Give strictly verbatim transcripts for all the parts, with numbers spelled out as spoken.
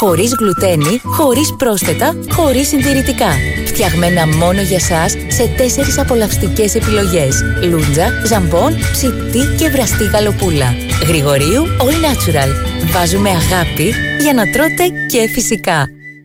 Χωρίς γλουτένι, χωρίς πρόσθετα, χωρίς συντηρητικά. Φτιαγμένα μόνο για σας σε τέσσερις απολαυστικές επιλογές. Λούντζα, ζαμπόν, ψητή και βραστή γαλοπούλα. Γρηγορίου All Natural. Βάζουμε αγάπη για να τρώτε και φυσικά.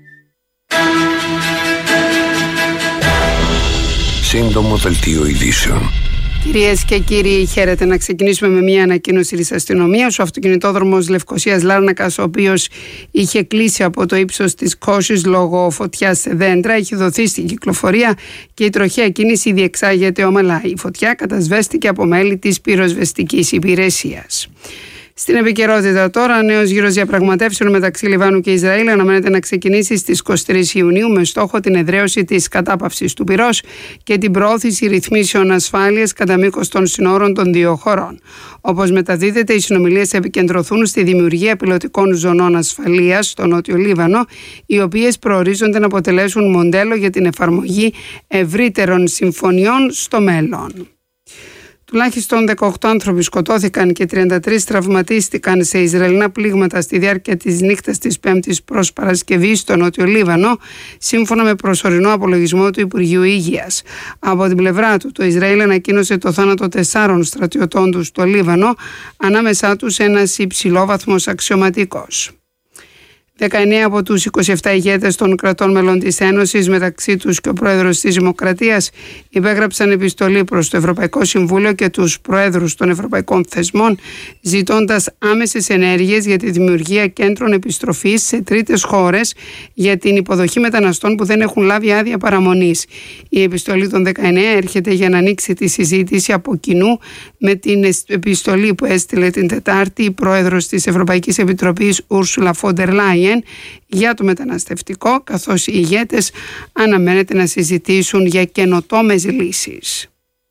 Σύντομο δελτίο ειδήσεων. Κυρίες και κύριοι, χαίρετε. Να ξεκινήσουμε με μια ανακοίνωση της αστυνομίας. Ο αυτοκινητόδρομος Λευκωσίας Λάρνακας, ο οποίος είχε κλείσει από το ύψος της Κώσης λόγω φωτιάς σε δέντρα, έχει δοθεί στην κυκλοφορία και η τροχαία κίνηση διεξάγεται ομαλά. Η φωτιά κατασβέστηκε από μέλη της πυροσβεστικής υπηρεσίας. Στην επικαιρότητα τώρα, νέος γύρος διαπραγματεύσεων μεταξύ Λιβάνου και Ισραήλ αναμένεται να ξεκινήσει στις είκοσι τρεις Ιουνίου με στόχο την εδραίωση της κατάπαυσης του πυρός και την προώθηση ρυθμίσεων ασφάλειας κατά μήκος των συνόρων των δύο χωρών. Όπως μεταδίδεται, οι συνομιλίες επικεντρωθούν στη δημιουργία πιλωτικών ζωνών ασφαλείας στο Νότιο Λίβανο, οι οποίες προορίζονται να αποτελέσουν μοντέλο για την εφαρμογή ευρύτερων συμφωνιών στο μέλλον. Τουλάχιστον δεκαοκτώ άνθρωποι σκοτώθηκαν και τριάντα τρεις τραυματίστηκαν σε Ισραηλινά πλήγματα στη διάρκεια της νύχτας της Πέμπτης προς Παρασκευή στο Νότιο Λίβανο, σύμφωνα με προσωρινό απολογισμό του Υπουργείου Υγείας. Από την πλευρά του, το Ισραήλ ανακοίνωσε το θάνατο τεσσάρων στρατιωτών του στο Λίβανο, ανάμεσά τους ένας υψηλόβαθμος αξιωματικός. δεκαεννέα από τους είκοσι επτά ηγέτες των κρατών μελών της Ένωσης, μεταξύ τους και ο πρόεδρος της Δημοκρατίας, υπέγραψαν επιστολή προς το Ευρωπαϊκό Συμβούλιο και τους προέδρους των ευρωπαϊκών θεσμών, ζητώντας άμεσες ενέργειες για τη δημιουργία κέντρων επιστροφής σε τρίτες χώρες για την υποδοχή μεταναστών που δεν έχουν λάβει άδεια παραμονής. Η επιστολή των δεκαεννέα έρχεται για να ανοίξει τη συζήτηση από κοινού με την επιστολή που έστειλε την Τετάρτη η πρόεδρος της Ευρωπαϊκής Επιτροπής Ούρσουλα Φόντερ Λάιεν για το μεταναστευτικό, καθώς οι ηγέτες αναμένεται να συζητήσουν για καινοτόμες λύσεις.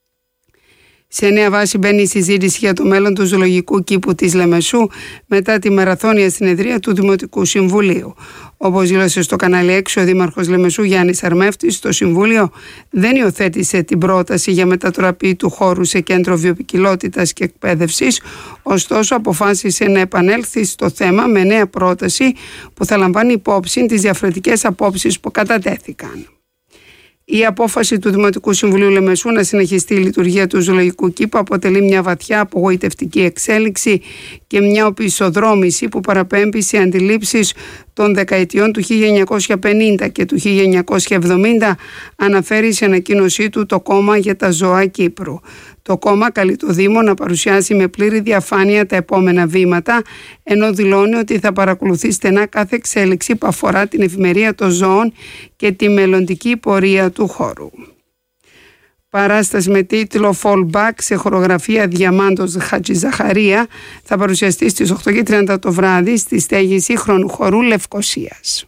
Σε νέα βάση μπαίνει η συζήτηση για το μέλλον του ζωολογικού κήπου της Λεμεσού μετά τη μαραθώνια συνεδρία του Δημοτικού Συμβουλίου. Όπως δήλωσε στο κανάλι έξι ο Δήμαρχος Λεμεσού Γιάννης Αρμεύτης, το Συμβούλιο δεν υιοθέτησε την πρόταση για μετατροπή του χώρου σε κέντρο βιοποικιλότητας και εκπαίδευσης, ωστόσο αποφάσισε να επανέλθει στο θέμα με νέα πρόταση που θα λαμβάνει υπόψη τις διαφορετικές απόψεις που κατατέθηκαν. Η απόφαση του Δημοτικού Συμβουλίου Λεμεσού να συνεχιστεί η λειτουργία του ζωολογικού κήπου αποτελεί μια βαθιά απογοητευτική εξέλιξη και μια οπισθοδρόμηση που παραπέμπει σε αντιλήψεις των δεκαετιών του χίλια εννιακόσια πενήντα και του χίλια εννιακόσια εβδομήντα, αναφέρει σε ανακοίνωσή του το Κόμμα για τα Ζώα Κύπρου. Το κόμμα καλεί το Δήμο να παρουσιάσει με πλήρη διαφάνεια τα επόμενα βήματα, ενώ δηλώνει ότι θα παρακολουθεί στενά κάθε εξέλιξη που αφορά την ευημερία των ζώων και τη μελλοντική πορεία του χώρου. Παράσταση με τίτλο Fallback σε χορογραφία Διαμάντος Χατζηζαχαρία θα παρουσιαστεί στις οκτώ και τριάντα το βράδυ στη στέγη σύγχρονου χορού Λευκωσίας.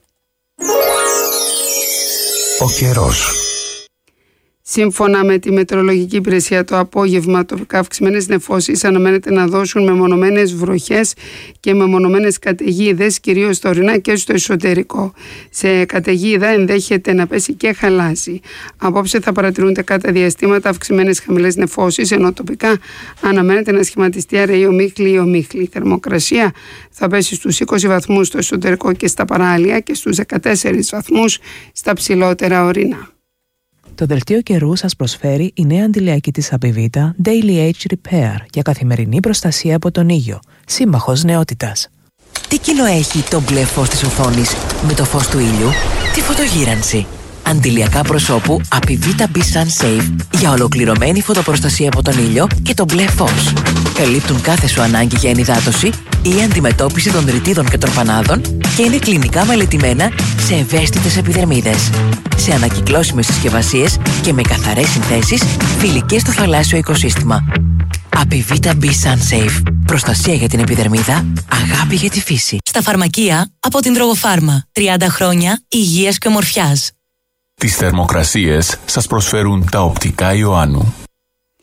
Ο καιρός. Σύμφωνα με τη Μετεωρολογική Υπηρεσία, το απόγευμα τοπικά αυξημένες νεφώσεις αναμένεται να δώσουν μεμονωμένες βροχές και μεμονωμένες καταιγίδες, κυρίως στα ορεινά και στο εσωτερικό. Σε καταιγίδα ενδέχεται να πέσει και χαλάζι. Απόψε θα παρατηρούνται κατά διαστήματα αυξημένες χαμηλές νεφώσεις, ενώ τοπικά αναμένεται να σχηματιστεί αραιή ομίχλη ή ομίχλη. Η θερμοκρασία θα πέσει στους είκοσι βαθμούς στο εσωτερικό και στα παράλια και στους δεκατέσσερις βαθμούς στα ψηλότερα ορεινά. Το δελτίο καιρού σας προσφέρει η νέα αντιλιακή της Απιβίτα Daily Age Repair για καθημερινή προστασία από τον ήλιο. Σύμμαχος νεότητας. Τι κοινό έχει το μπλε φως της οθόνης με το φως του ήλιου? Τη φωτογύρανση. Αντιλιακά προσώπου Apivita B Sun Safe για ολοκληρωμένη φωτοπροστασία από τον ήλιο και το μπλε φως. Καλύπτουν κάθε σου ανάγκη για ενυδάτωση ή αντιμετώπιση των ρητίδων και τροφανάδων και είναι κλινικά μελετημένα σε ευαίσθητες επιδερμίδες. Σε ανακυκλώσιμες συσκευασίες και με καθαρές συνθέσεις φιλικές στο θαλάσσιο οικοσύστημα. Apivita B Sun Safe. Προστασία για την επιδερμίδα, αγάπη για τη φύση. Στα φαρμακεία από την Τρογοφάρμα. τριάντα χρόνια υγείας και ομορφιάς. Τις θερμοκρασίες σας προσφέρουν τα οπτικά Ιωάννου.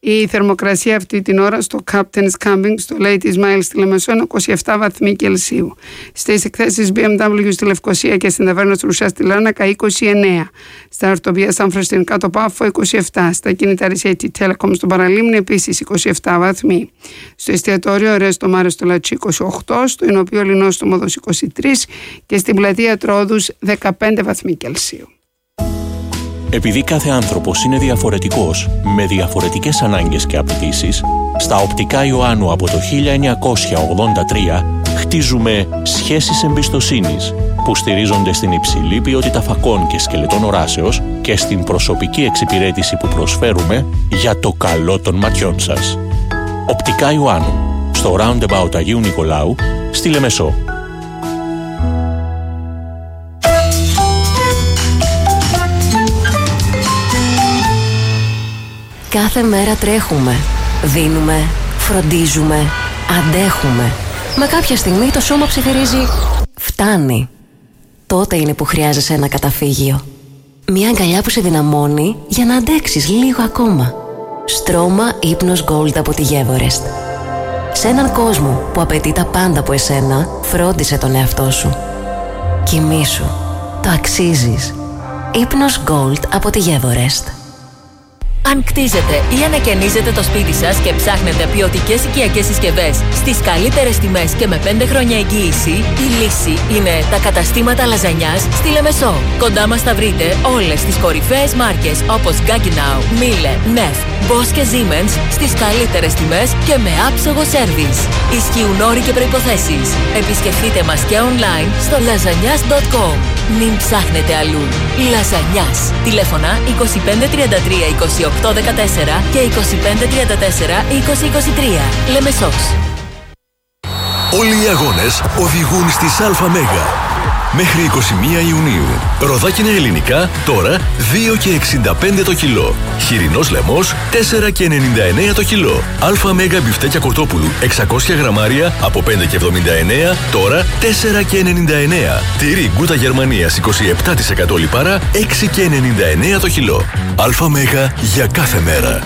Η θερμοκρασία αυτή την ώρα στο Captain's Camping στο Lady Ismail στη Λεμεσό είναι είκοσι επτά βαθμοί Κελσίου. Στις εκθέσεις μπι εμ ντάμπλιου στη Λευκοσία και στην ταβέρνα του Ρουσιά στη Λάρνακα είκοσι εννέα. Στα ορτοπία Σαν Φρεστίν κάτω Πάφο είκοσι επτά. Στα κινητά Ρισέτη Telecom στον Παραλίμνη επίσης είκοσι επτά βαθμοί. Στο εστιατόριο Ρέστο Μάρε στο Λατσί είκοσι οκτώ. Στο Ινοπείο Λινό στο Μόδος είκοσι τρία και στην πλατεία Τρόδους δεκαπέντε βαθμοί Κελσίου. Επειδή κάθε άνθρωπος είναι διαφορετικός, με διαφορετικές ανάγκες και απαιτήσεις, στα Οπτικά Ιωάννου από το χίλια εννιακόσια ογδόντα τρία χτίζουμε σχέσεις εμπιστοσύνης που στηρίζονται στην υψηλή ποιότητα φακών και σκελετών οράσεως και στην προσωπική εξυπηρέτηση που προσφέρουμε για το καλό των ματιών σας. Οπτικά Ιωάννου, στο Roundabout Αγίου Νικολάου, στη Λεμεσό. Κάθε μέρα τρέχουμε, δίνουμε, φροντίζουμε, αντέχουμε. Μα κάποια στιγμή το σώμα ψιθυρίζει «Φτάνει». Τότε είναι που χρειάζεσαι ένα καταφύγιο. Μια αγκαλιά που σε δυναμώνει για να αντέξεις λίγο ακόμα. Στρώμα ύπνος Gold από τη Everest. Σε έναν κόσμο που απαιτεί τα πάντα από εσένα, φρόντισε τον εαυτό σου. Κοιμήσου. Το αξίζεις. Ύπνος Gold από τη Everest. Αν κτίζετε ή ανακαινίζετε το σπίτι σας και ψάχνετε ποιοτικές οικιακές συσκευές στις καλύτερες τιμές και με πέντε χρόνια εγγύηση, η λύση είναι τα καταστήματα λαζανιάς στη Λεμεσό. Κοντά μας θα βρείτε όλες τις κορυφαίες μάρκες όπως Gaggenau, Miele, Neff, Bosch και Siemens στις καλύτερες τιμές και με άψογο σέρβις. Ισχύουν όροι και προϋποθέσεις. Επισκεφτείτε μας και online στο λαζανιάς τελεία κομ. Μην ψάχνετε αλλού. Λαζανιάς. Τηλέφωνα είκοσι πέντε τριάντα τρία είκοσι οκτώ δεκατέσσερα και είκοσι πέντε τριάντα τέσσερα είκοσι είκοσι τρία. Λεμεσός. Όλοι οι αγώνες οδηγούν στις ΑΜΕΓΑ. Μέχρι εικοστή πρώτη Ιουνίου. Ροδάκινα ελληνικά τώρα δύο και εξήντα πέντε το κιλό. Χοιρινός λαιμός τέσσερα και ενενήντα εννέα το κιλό. ΑΜΕΓΑ μπιφτέκια κοτόπουλου εξακόσια γραμμάρια από πέντε και εβδομήντα εννέα τώρα τέσσερα και ενενήντα εννέα. Τυρί Γκούτα Γερμανίας είκοσι επτά τοις εκατό λιπάρα έξι και ενενήντα εννέα το κιλό. ΑΜΕΓΑ για κάθε μέρα.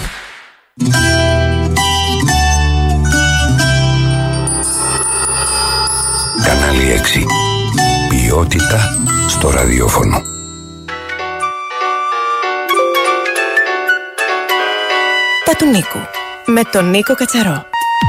Κανάλι έξι. Ποιότητα στο ραδιόφωνο. Τα του Νίκου με τον Νίκο Κατσαρό.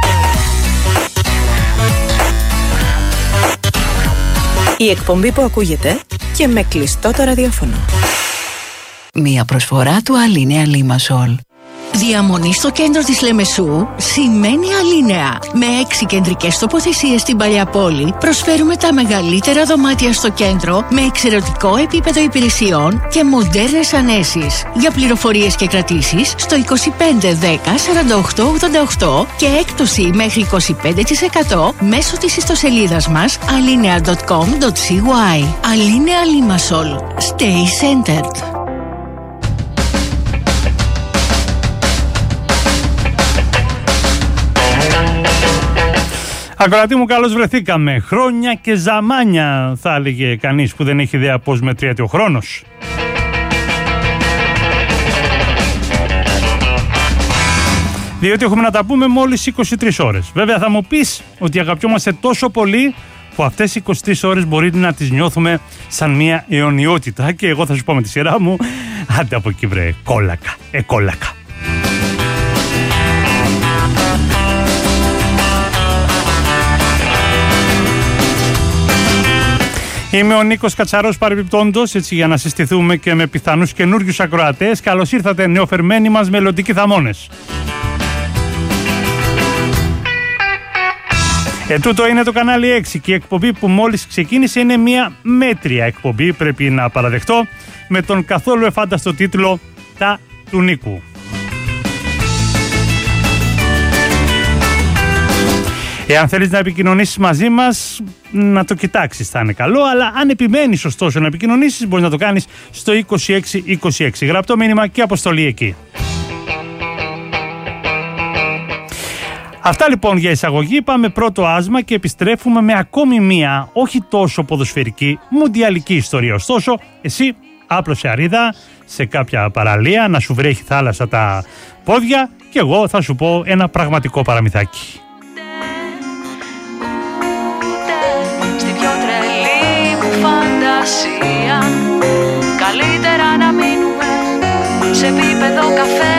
Η εκπομπή που ακούγεται και με κλειστό το ραδιόφωνο. Μία προσφορά του Αλίνεα Λίμασολ. Διαμονή στο κέντρο της Λεμεσού σημαίνει Αλίνεα. Με έξι κεντρικές τοποθεσίες στην παλιά πόλη προσφέρουμε τα μεγαλύτερα δωμάτια στο κέντρο με εξαιρετικό επίπεδο υπηρεσιών και μοντέρνες ανέσεις. Για πληροφορίες και κρατήσεις στο είκοσι πέντε δέκα σαράντα οκτώ ογδόντα οκτώ και έκπτωση μέχρι είκοσι πέντε τοις εκατό μέσω της ιστοσελίδας μας alinea τελεία com τελεία cy. Αλίνεα Λίμασολ. Stay centered. Ακροατή μου, καλώς βρεθήκαμε. Χρόνια και ζαμάνια, θα έλεγε κανείς που δεν έχει ιδέα πώς μετριέται ο χρόνος. Διότι έχουμε να τα πούμε μόλις είκοσι τρεις ώρες. Βέβαια θα μου πεις ότι αγαπιόμαστε τόσο πολύ που αυτές οι είκοσι τρεις ώρες μπορεί να τις νιώθουμε σαν μια αιωνιότητα. Και εγώ θα σου πω με τη σειρά μου, άντε από εκεί βρε, κόλακα, ε κόλακα. Είμαι ο Νίκος Κατσαρός παρεμπιπτόντος, έτσι για να συστηθούμε και με πιθανούς καινούριους ακροατές. Καλώς ήρθατε νεοφερμένοι μας μελλοντικοί θαμώνες. Ε, τούτο είναι το κανάλι έξι και η εκπομπή που μόλις ξεκίνησε είναι μια μέτρια εκπομπή, πρέπει να παραδεχτώ, με τον καθόλου εφάνταστο τίτλο «Τα του Νίκου». Εάν θέλεις να επικοινωνήσεις μαζί μας, να το κοιτάξεις, θα είναι καλό, αλλά αν επιμένεις ωστόσο να επικοινωνήσεις, μπορείς να το κάνεις στο είκοσι έξι είκοσι έξι. Γραπτό μήνυμα και αποστολή εκεί. Αυτά λοιπόν για εισαγωγή. Πάμε πρώτο άσμα και επιστρέφουμε με ακόμη μία, όχι τόσο ποδοσφαιρική, μουντιαλική ιστορία. Ωστόσο, εσύ άπλωσε αρίδα σε κάποια παραλία, να σου βρέχει θάλασσα τα πόδια και εγώ θα σου πω ένα πραγματικό παραμυθάκι. Στην πιο τρελή μου φαντασία καλύτερα να μείνουμε σε επίπεδο καφέ.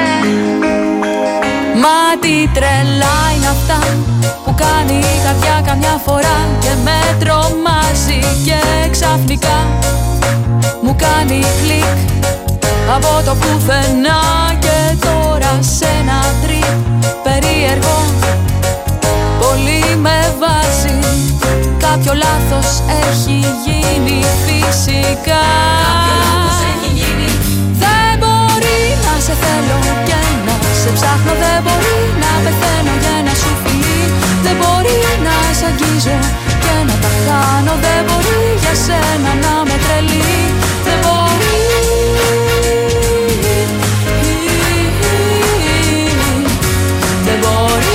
Μα τι τρελά είναι αυτά που κάνει η καρδιά καμιά φορά και με τρομάζει και ξαφνικά μου κάνει κλικ από το πουθενά και τώρα σε ένα τρίπ περίεργο πολύ με βάζει. Κάποιο λάθος έχει γίνει φυσικά. Κάποιο λάθος έχει γίνει. Δεν μπορεί να σε θέλω και να σε ψάχνω. Δεν μπορεί να πεθαίνω για να σου φιλί. Δεν μπορεί να σ' αγγίζω και να τα χάνω. Δεν μπορεί για σένα να με τρελεί. Δεν μπορεί. Δεν μπορεί.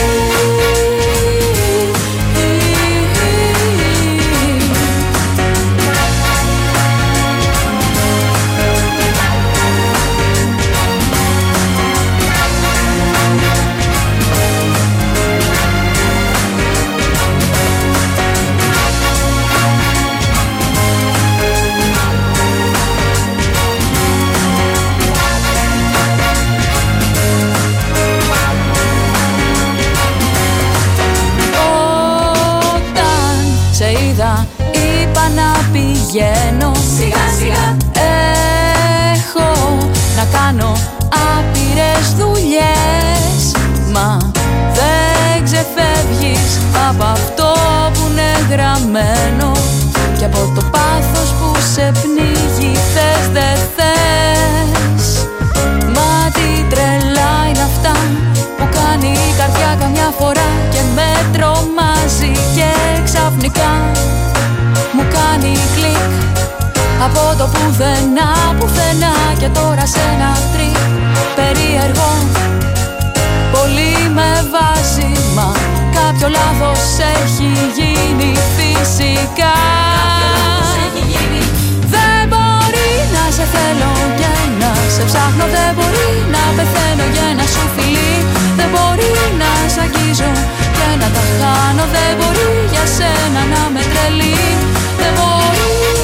Είπα να πηγαίνω σιγά σιγά. Έχω να κάνω άπειρες δουλειές. Μα δεν ξεφεύγεις από αυτό που είναι γραμμένο και από το πάθος που σε πνίγει. Θες δεν θες. Μα τι τρελά είναι αυτά που κάνει η καρδιά καμιά φορά και με τρομάζει και ξαφνικά μου κάνει κλικ από το πουθενά, πουθενά και τώρα σε ένα τρίκ περίεργο πολύ με βάζει. Μα κάποιο λάθος έχει γίνει φυσικά. Έχει γίνει. Δεν μπορεί να σε θέλω και να σε ψάχνω. Δεν μπορεί να πεθαίνω για να σου φιλί. Δεν μπορεί να σ' αγγίζω και να τα χάνω. Δεν μπορεί για σένα να με τρελεί. Δεν μπορεί.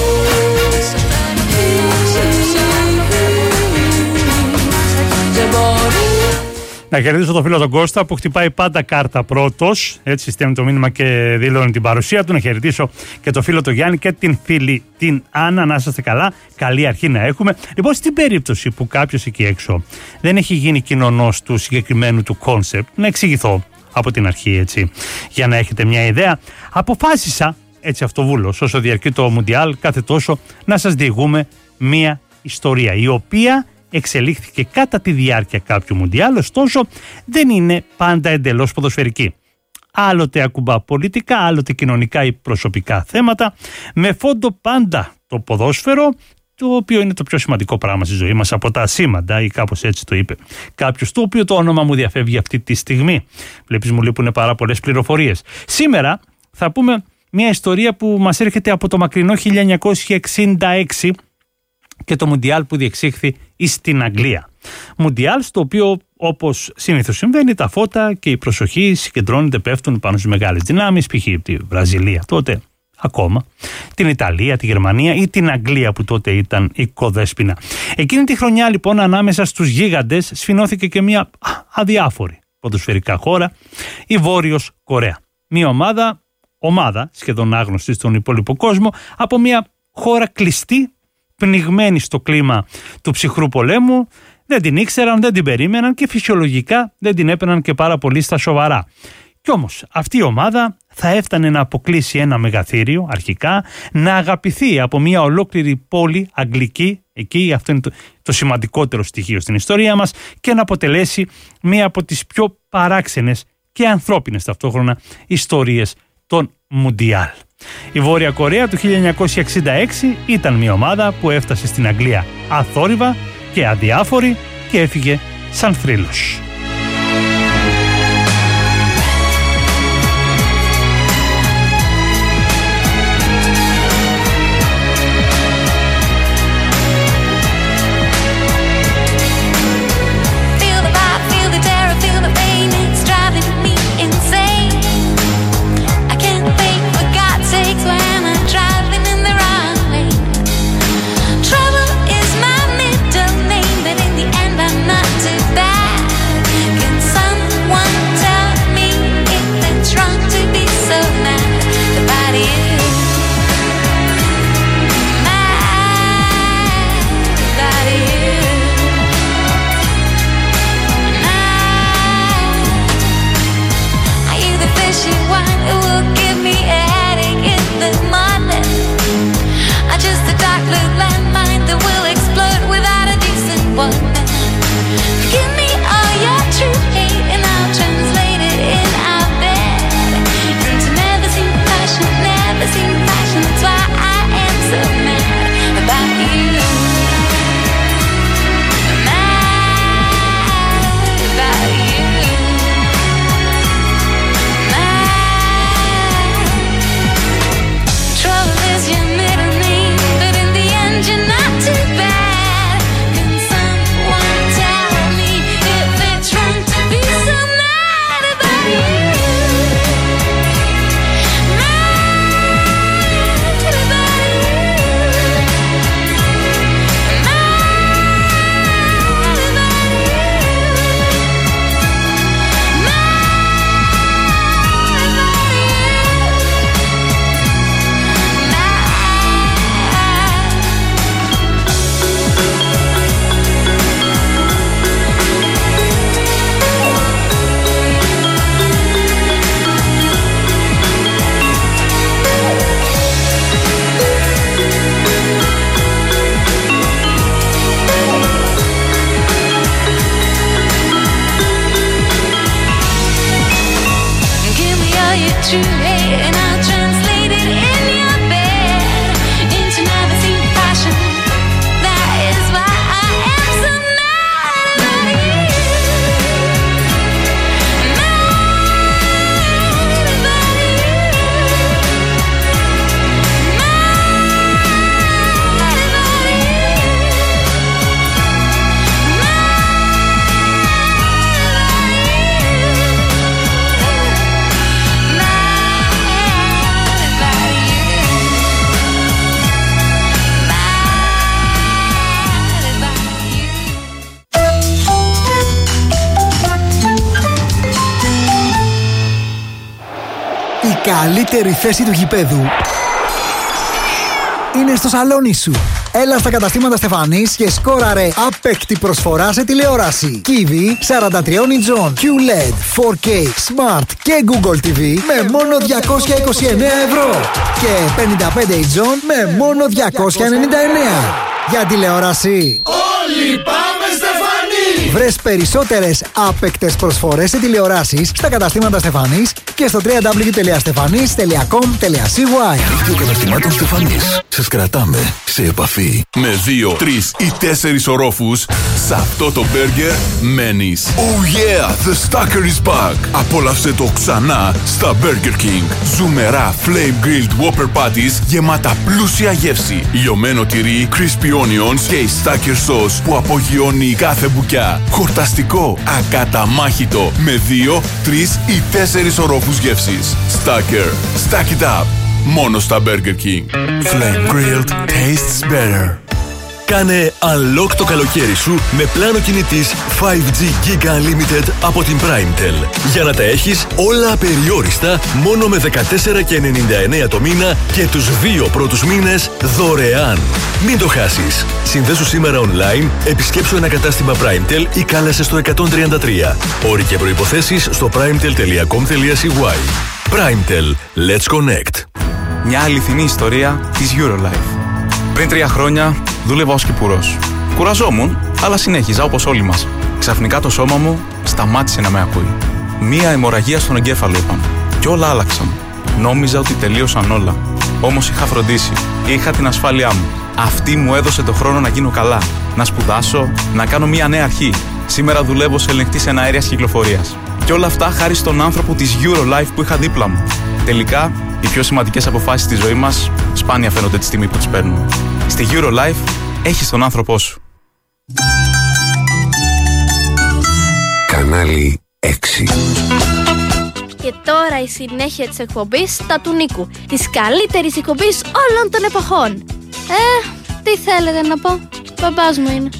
Δεν μπορεί. Να χαιρετήσω τον φίλο τον Κώστα που χτυπάει πάντα κάρτα πρώτος. Έτσι στέλνει το μήνυμα και δηλώνει την παρουσία του. Να χαιρετήσω και τον φίλο τον Γιάννη και την φίλη την Άννα. Να είσαστε καλά. Καλή αρχή να έχουμε. Λοιπόν, στην περίπτωση που κάποιος εκεί έξω δεν έχει γίνει κοινωνός του συγκεκριμένου του κόνσεπτ, να εξηγηθώ από την αρχή, έτσι, για να έχετε μια ιδέα. Αποφάσισα, έτσι αυτοβούλος, όσο διαρκεί το Μουντιάλ, κάθε τόσο να σας διηγούμε μια ιστορία η οποία εξελίχθηκε κατά τη διάρκεια κάποιου Μουντιάλ, ωστόσο δεν είναι πάντα εντελώς ποδοσφαιρική. Άλλοτε ακουμπά πολιτικά, άλλοτε κοινωνικά ή προσωπικά θέματα, με φόντο πάντα το ποδόσφαιρο, το οποίο είναι το πιο σημαντικό πράγμα στη ζωή μας από τα ασήμαντα, ή κάπως έτσι το είπε κάποιος, το οποίο το όνομα μου διαφεύγει αυτή τη στιγμή. Βλέπεις, μου λείπουν πάρα πολλές πληροφορίες. Σήμερα θα πούμε μια ιστορία που μας έρχεται από το μακρινό χίλια εννιακόσια εξήντα έξι και το Μουντιάλ που διεξήχθη στην Αγγλία. Μουντιάλ στο οποίο, όπως συνήθως συμβαίνει, τα φώτα και η προσοχή συγκεντρώνεται, πέφτουν πάνω στις μεγάλες δυνάμεις, π.χ. τη Βραζιλία τότε, ακόμα, την Ιταλία, τη Γερμανία ή την Αγγλία που τότε ήταν η κοδέσποινα. Εκείνη τη χρονιά λοιπόν ανάμεσα στους γίγαντες σφινώθηκε και μια αδιάφορη ποδοσφαιρικά χώρα, η Βόρειος Κορέα. Μια ομάδα, ομάδα σχεδόν άγνωστη στον υπόλοιπο κόσμο, από μια χώρα κλειστή, πνιγμένη στο κλίμα του ψυχρού πολέμου, δεν την ήξεραν, δεν την περίμεναν και φυσιολογικά δεν την έπαιρναν και πάρα πολύ στα σοβαρά. Κι όμως αυτή η ομάδα θα έφτανε να αποκλείσει ένα μεγαθύριο αρχικά, να αγαπηθεί από μια ολόκληρη πόλη αγγλική, εκεί αυτό είναι το, το σημαντικότερο στοιχείο στην ιστορία μας, και να αποτελέσει μία από τις πιο παράξενες και ανθρώπινες ταυτόχρονα ιστορίες των Μουντιάλ. Η Βόρεια Κορέα του χίλια εννιακόσια εξήντα έξι ήταν μια ομάδα που έφτασε στην Αγγλία αθόρυβα και αδιάφορη και έφυγε σαν θρύλος. Feel the vibe, feel the terror, καλύτερη θέση του γηπέδου είναι στο σαλόνι σου. Έλα στα καταστήματα Στεφανής και σκόραρε άπεκτη προσφορά σε τηλεόραση. Κίβι σαράντα τρία ιντσών, κιου ελ ι ντι, φορ κέι, Smart και Google τι βι με μόνο διακόσια είκοσι εννέα ευρώ και πενήντα πέντε ιντσών με μόνο διακόσια ενενήντα εννέα. Για τηλεόραση όλοι πάμε Στεφανή! Βρες περισσότερες άπεκτες προσφορές σε τηλεοράσεις στα καταστήματα Στεφανής και στο double-u double-u double-u τελεία στεφανής τελεία κομ τελεία σι γουάι. Δίκτυο καταστημάτων Στεφανής. Σας κρατάμε σε επαφή. Με δύο, τρεις ή τέσσερις ορόφους, σε αυτό το μπέργκερ μένεις. Oh yeah, the Stacker is back. Απόλαυσε το ξανά στα Burger King. Ζουμερά flame grilled Whopper patties γεμάτα πλούσια γεύση. Λιωμένο τυρί, crispy onions και η Stacker sauce που απογειώνει κάθε μπουκιά. Χορταστικό, ακαταμάχητο, με δύο, τρεις ή τέσσερις ορόφους γεύσης. Stacker, stack it up. Μόνο στα Burger King. Flame grilled tastes better. Κάνε unlock το καλοκαίρι σου με πλάνο κινητής φάιβ τζι Giga Unlimited από την PrimeTel. Για να τα έχεις όλα απεριόριστα μόνο με δεκατέσσερα ενενήντα εννέα το μήνα και τους δύο πρώτους μήνες δωρεάν. Μην το χάσεις. Συνδέσου σήμερα online, επισκέψου ένα κατάστημα PrimeTel ή κάλεσε στο εκατόν τριάντα τρία. Όροι και προϋποθέσεις στο primetel τελεία κομ τελεία σι γουάι. PrimeTel. Let's connect. Μια αληθινή ιστορία της Eurolife. Πριν τρία χρόνια δούλευα ως κυπουρός. Κουραζόμουν, αλλά συνέχιζα όπως όλοι μας. Ξαφνικά το σώμα μου σταμάτησε να με ακούει. Μία αιμορραγία στον εγκέφαλο είπαν. Κι όλα άλλαξαν. Νόμιζα ότι τελείωσαν όλα. Όμως είχα φροντίσει. Είχα την ασφάλειά μου. Αυτή μου έδωσε το χρόνο να γίνω καλά. Να σπουδάσω, να κάνω μία νέα αρχή. Σήμερα δουλεύω σε ελεγκτής εναέριας κυκλοφορίας. Κι όλα αυτά χάρη στον άνθρωπο της Eurolife που είχα δίπλα μου. Τελικά, οι πιο σημαντικές αποφάσεις στη ζωή μας σπάνια φαίνονται τη στιγμή που τις παίρνουμε. Στη Eurolife έχεις τον άνθρωπό σου. Κανάλι έξι. Και τώρα η συνέχεια της εκπομπής «Τα του Νίκου», της καλύτερης εκπομπής όλων των εποχών. Ε, τι θέλετε να πω, μπαμπάς μου είναι.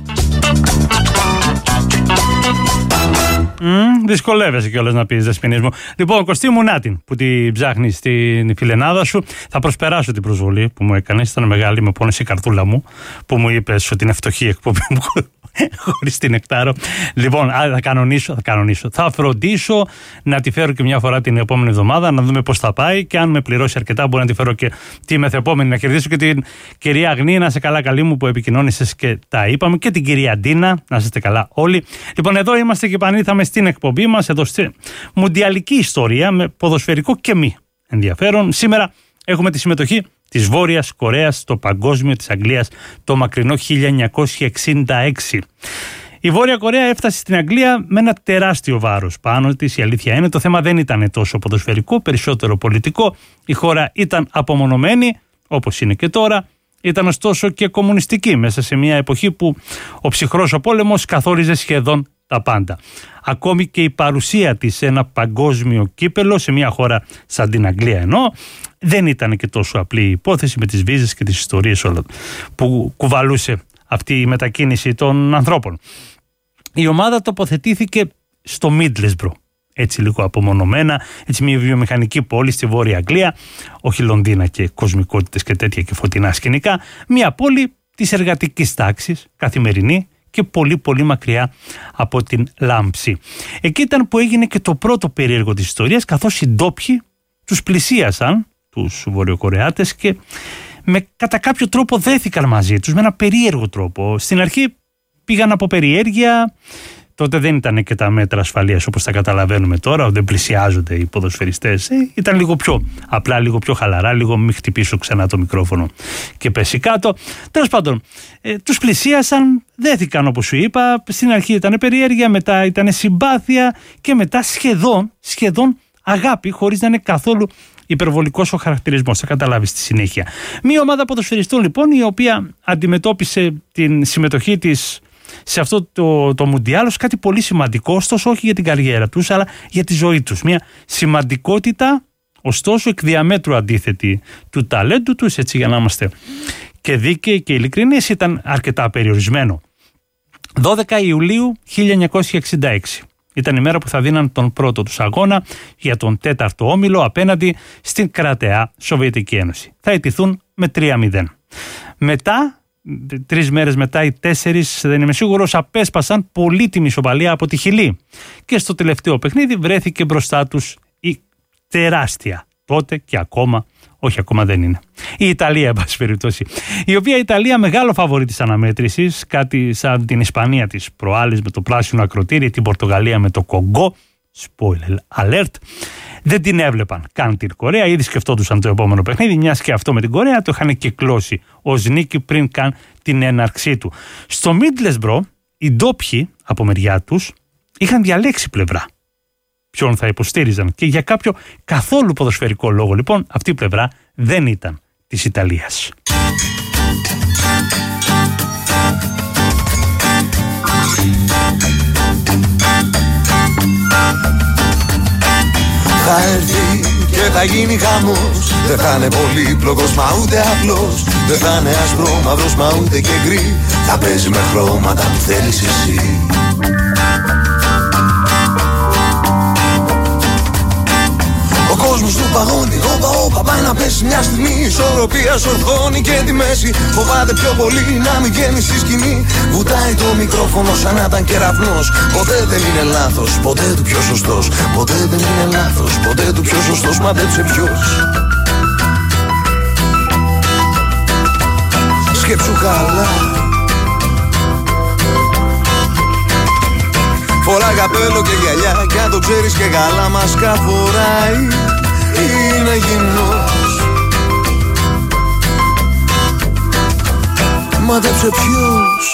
Mm, δυσκολεύεσαι κιόλας να πεις, Δεσποινής μου. Λοιπόν, Κωστή μου, Νάτιν, που την ψάχνεις στην φιλενάδα σου, θα προσπεράσω την προσβολή που μου έκανες. Ήταν μεγάλη, με πόνεσε η καρδούλα μου, που μου είπες ότι είναι φτωχή η εκπομπή μου χωρίς την εκτάρω. Λοιπόν, θα κανονίσω, θα κανονίσω. Θα φροντίσω να τη φέρω και μια φορά την επόμενη εβδομάδα, να δούμε πώς θα πάει. Και αν με πληρώσει αρκετά, μπορεί να τη φέρω και τη μεθεπόμενη. Να κερδίσω και την κυρία Αγνή, να είσαι καλά, καλή μου, που επικοινώνησες και τα είπαμε. Και την κυρία Ντίνα, να είστε καλά όλοι. Λοιπόν, εδώ είμαστε και επανήλθαμε στην εκπομπή μας, εδώ στη μουντιαλική ιστορία, με ποδοσφαιρικό και μη ενδιαφέρον. Σήμερα έχουμε τη συμμετοχή της Βόρειας Κορέας στο Παγκόσμιο της Αγγλίας το μακρινό χίλια εννιακόσια εξήντα έξι. Η Βόρεια Κορέα έφτασε στην Αγγλία με ένα τεράστιο βάρος πάνω της. Η αλήθεια είναι, το θέμα δεν ήταν τόσο ποδοσφαιρικό, περισσότερο πολιτικό. Η χώρα ήταν απομονωμένη, όπως είναι και τώρα. Ήταν ωστόσο και κομμουνιστική, μέσα σε μια εποχή που ο ψυχρός ο πόλεμος καθόριζε σχεδόν τα πάντα. Ακόμη και η παρουσία της σε ένα παγκόσμιο κύπελο, σε μια χώρα σαν την Αγγλία εννοώ, δεν ήταν και τόσο απλή η υπόθεση, με τις βίζες και τις ιστορίες όλα που κουβαλούσε αυτή η μετακίνηση των ανθρώπων. Η ομάδα τοποθετήθηκε στο Μίτλεσμπρο, έτσι λίγο απομονωμένα, έτσι μια βιομηχανική πόλη στη Βόρεια Αγγλία, όχι Λονδίνα και κοσμικότητες και τέτοια και φωτεινά σκηνικά, μια πόλη της εργατικής τάξης, καθημερινή και πολύ πολύ μακριά από την λάμψη. Εκεί ήταν που έγινε και το πρώτο περίεργο της ιστορίας, καθώς οι ντόπιοι τους πλησίασαν, τους Βορειοκορεάτες, και με κατά κάποιο τρόπο δέθηκαν μαζί τους, με ένα περίεργο τρόπο. Στην αρχή πήγαν από περιέργεια. Τότε δεν ήταν και τα μέτρα ασφαλείας όπως τα καταλαβαίνουμε τώρα, δεν πλησιάζονται οι ποδοσφαιριστές. Ε, ήταν λίγο πιο απλά, λίγο πιο χαλαρά, λίγο μη χτυπήσω ξανά το μικρόφωνο και πέσει κάτω. Τέλος πάντων, ε, τους πλησίασαν, δέθηκαν όπως σου είπα. Στην αρχή ήταν περιέργεια, μετά ήταν συμπάθεια και μετά σχεδόν, σχεδόν αγάπη, χωρίς να είναι καθόλου υπερβολικός ο χαρακτηρισμός. Θα καταλάβεις στη συνέχεια. Μία ομάδα ποδοσφαιριστών λοιπόν, η οποία αντιμετώπισε την συμμετοχή της σε αυτό το, το Μουντιάλ ως κάτι πολύ σημαντικό, ωστόσο όχι για την καριέρα τους, αλλά για τη ζωή τους. Μια σημαντικότητα, ωστόσο εκ διαμέτρου αντίθετη του ταλέντου τους, έτσι για να είμαστε και δίκαιοι και ειλικρινείς, ήταν αρκετά περιορισμένο. δώδεκα Ιουλίου χίλια εννιακόσια εξήντα έξι. Ήταν η μέρα που θα δίναν τον πρώτο τους αγώνα για τον τέταρτο όμιλο απέναντι στην κρατεά Σοβιετική Ένωση. Θα ιτηθούν με τρία μηδέν. Μετά, τρεις μέρες μετά, οι τέσσερις, δεν είμαι σίγουρος, απέσπασαν πολύτιμη ισοπαλία από τη Χιλή. Και στο τελευταίο παιχνίδι βρέθηκε μπροστά τους η τεράστια, τότε και ακόμα, όχι ακόμα δεν είναι, η Ιταλία, εν πάση περιπτώσει. Η οποία η Ιταλία, μεγάλο φαβορί της αναμέτρησης, κάτι σαν την Ισπανία της προάλλης με το πράσινο ακροτήρι, την Πορτογαλία με το Κογκό, spoiler alert, δεν την έβλεπαν καν την Κορέα, ήδη σκεφτόντουσαν το επόμενο παιχνίδι, μιας και αυτό με την Κορέα το είχαν κυκλώσει ως νίκη πριν καν την έναρξή του. Στο Μίτλεσμπρο, οι ντόπιοι από μεριά τους είχαν διαλέξει πλευρά. Ποιον θα υποστήριζαν, και για κάποιο καθόλου ποδοσφαιρικό λόγο, λοιπόν, αυτή η πλευρά δεν ήταν της Ιταλίας. Θα έρθει και θα γίνει χαμός. Δεν θα είναι πολύπλοκος μα ούτε απλός. Δεν θα είναι άσπρο μαύρος μα ούτε και γκρι. Θα παίζει με χρώματα που θέλεις εσύ. Ο κόσμος του παγώνει, όπα όπα πάει να πέσει μια στιγμή. Ισορροπία ορθώνει και τη μέση. Φοβάται πιο πολύ να μην βγαίνει στη σκηνή. Βουτάει το μικρόφωνο σαν να ήταν κεραυνός. Ποτέ δεν είναι λάθος, ποτέ του πιο σωστός. Ποτέ δεν είναι λάθος, ποτέ του πιο σωστός. Μαντέψε ποιος. Σκέψου καλά. Φορά καπέλο και γυαλιά κι αν το ξέρεις και καλά μάσκα φοράει. Είναι γυμνός. Μαντέψε ποιος.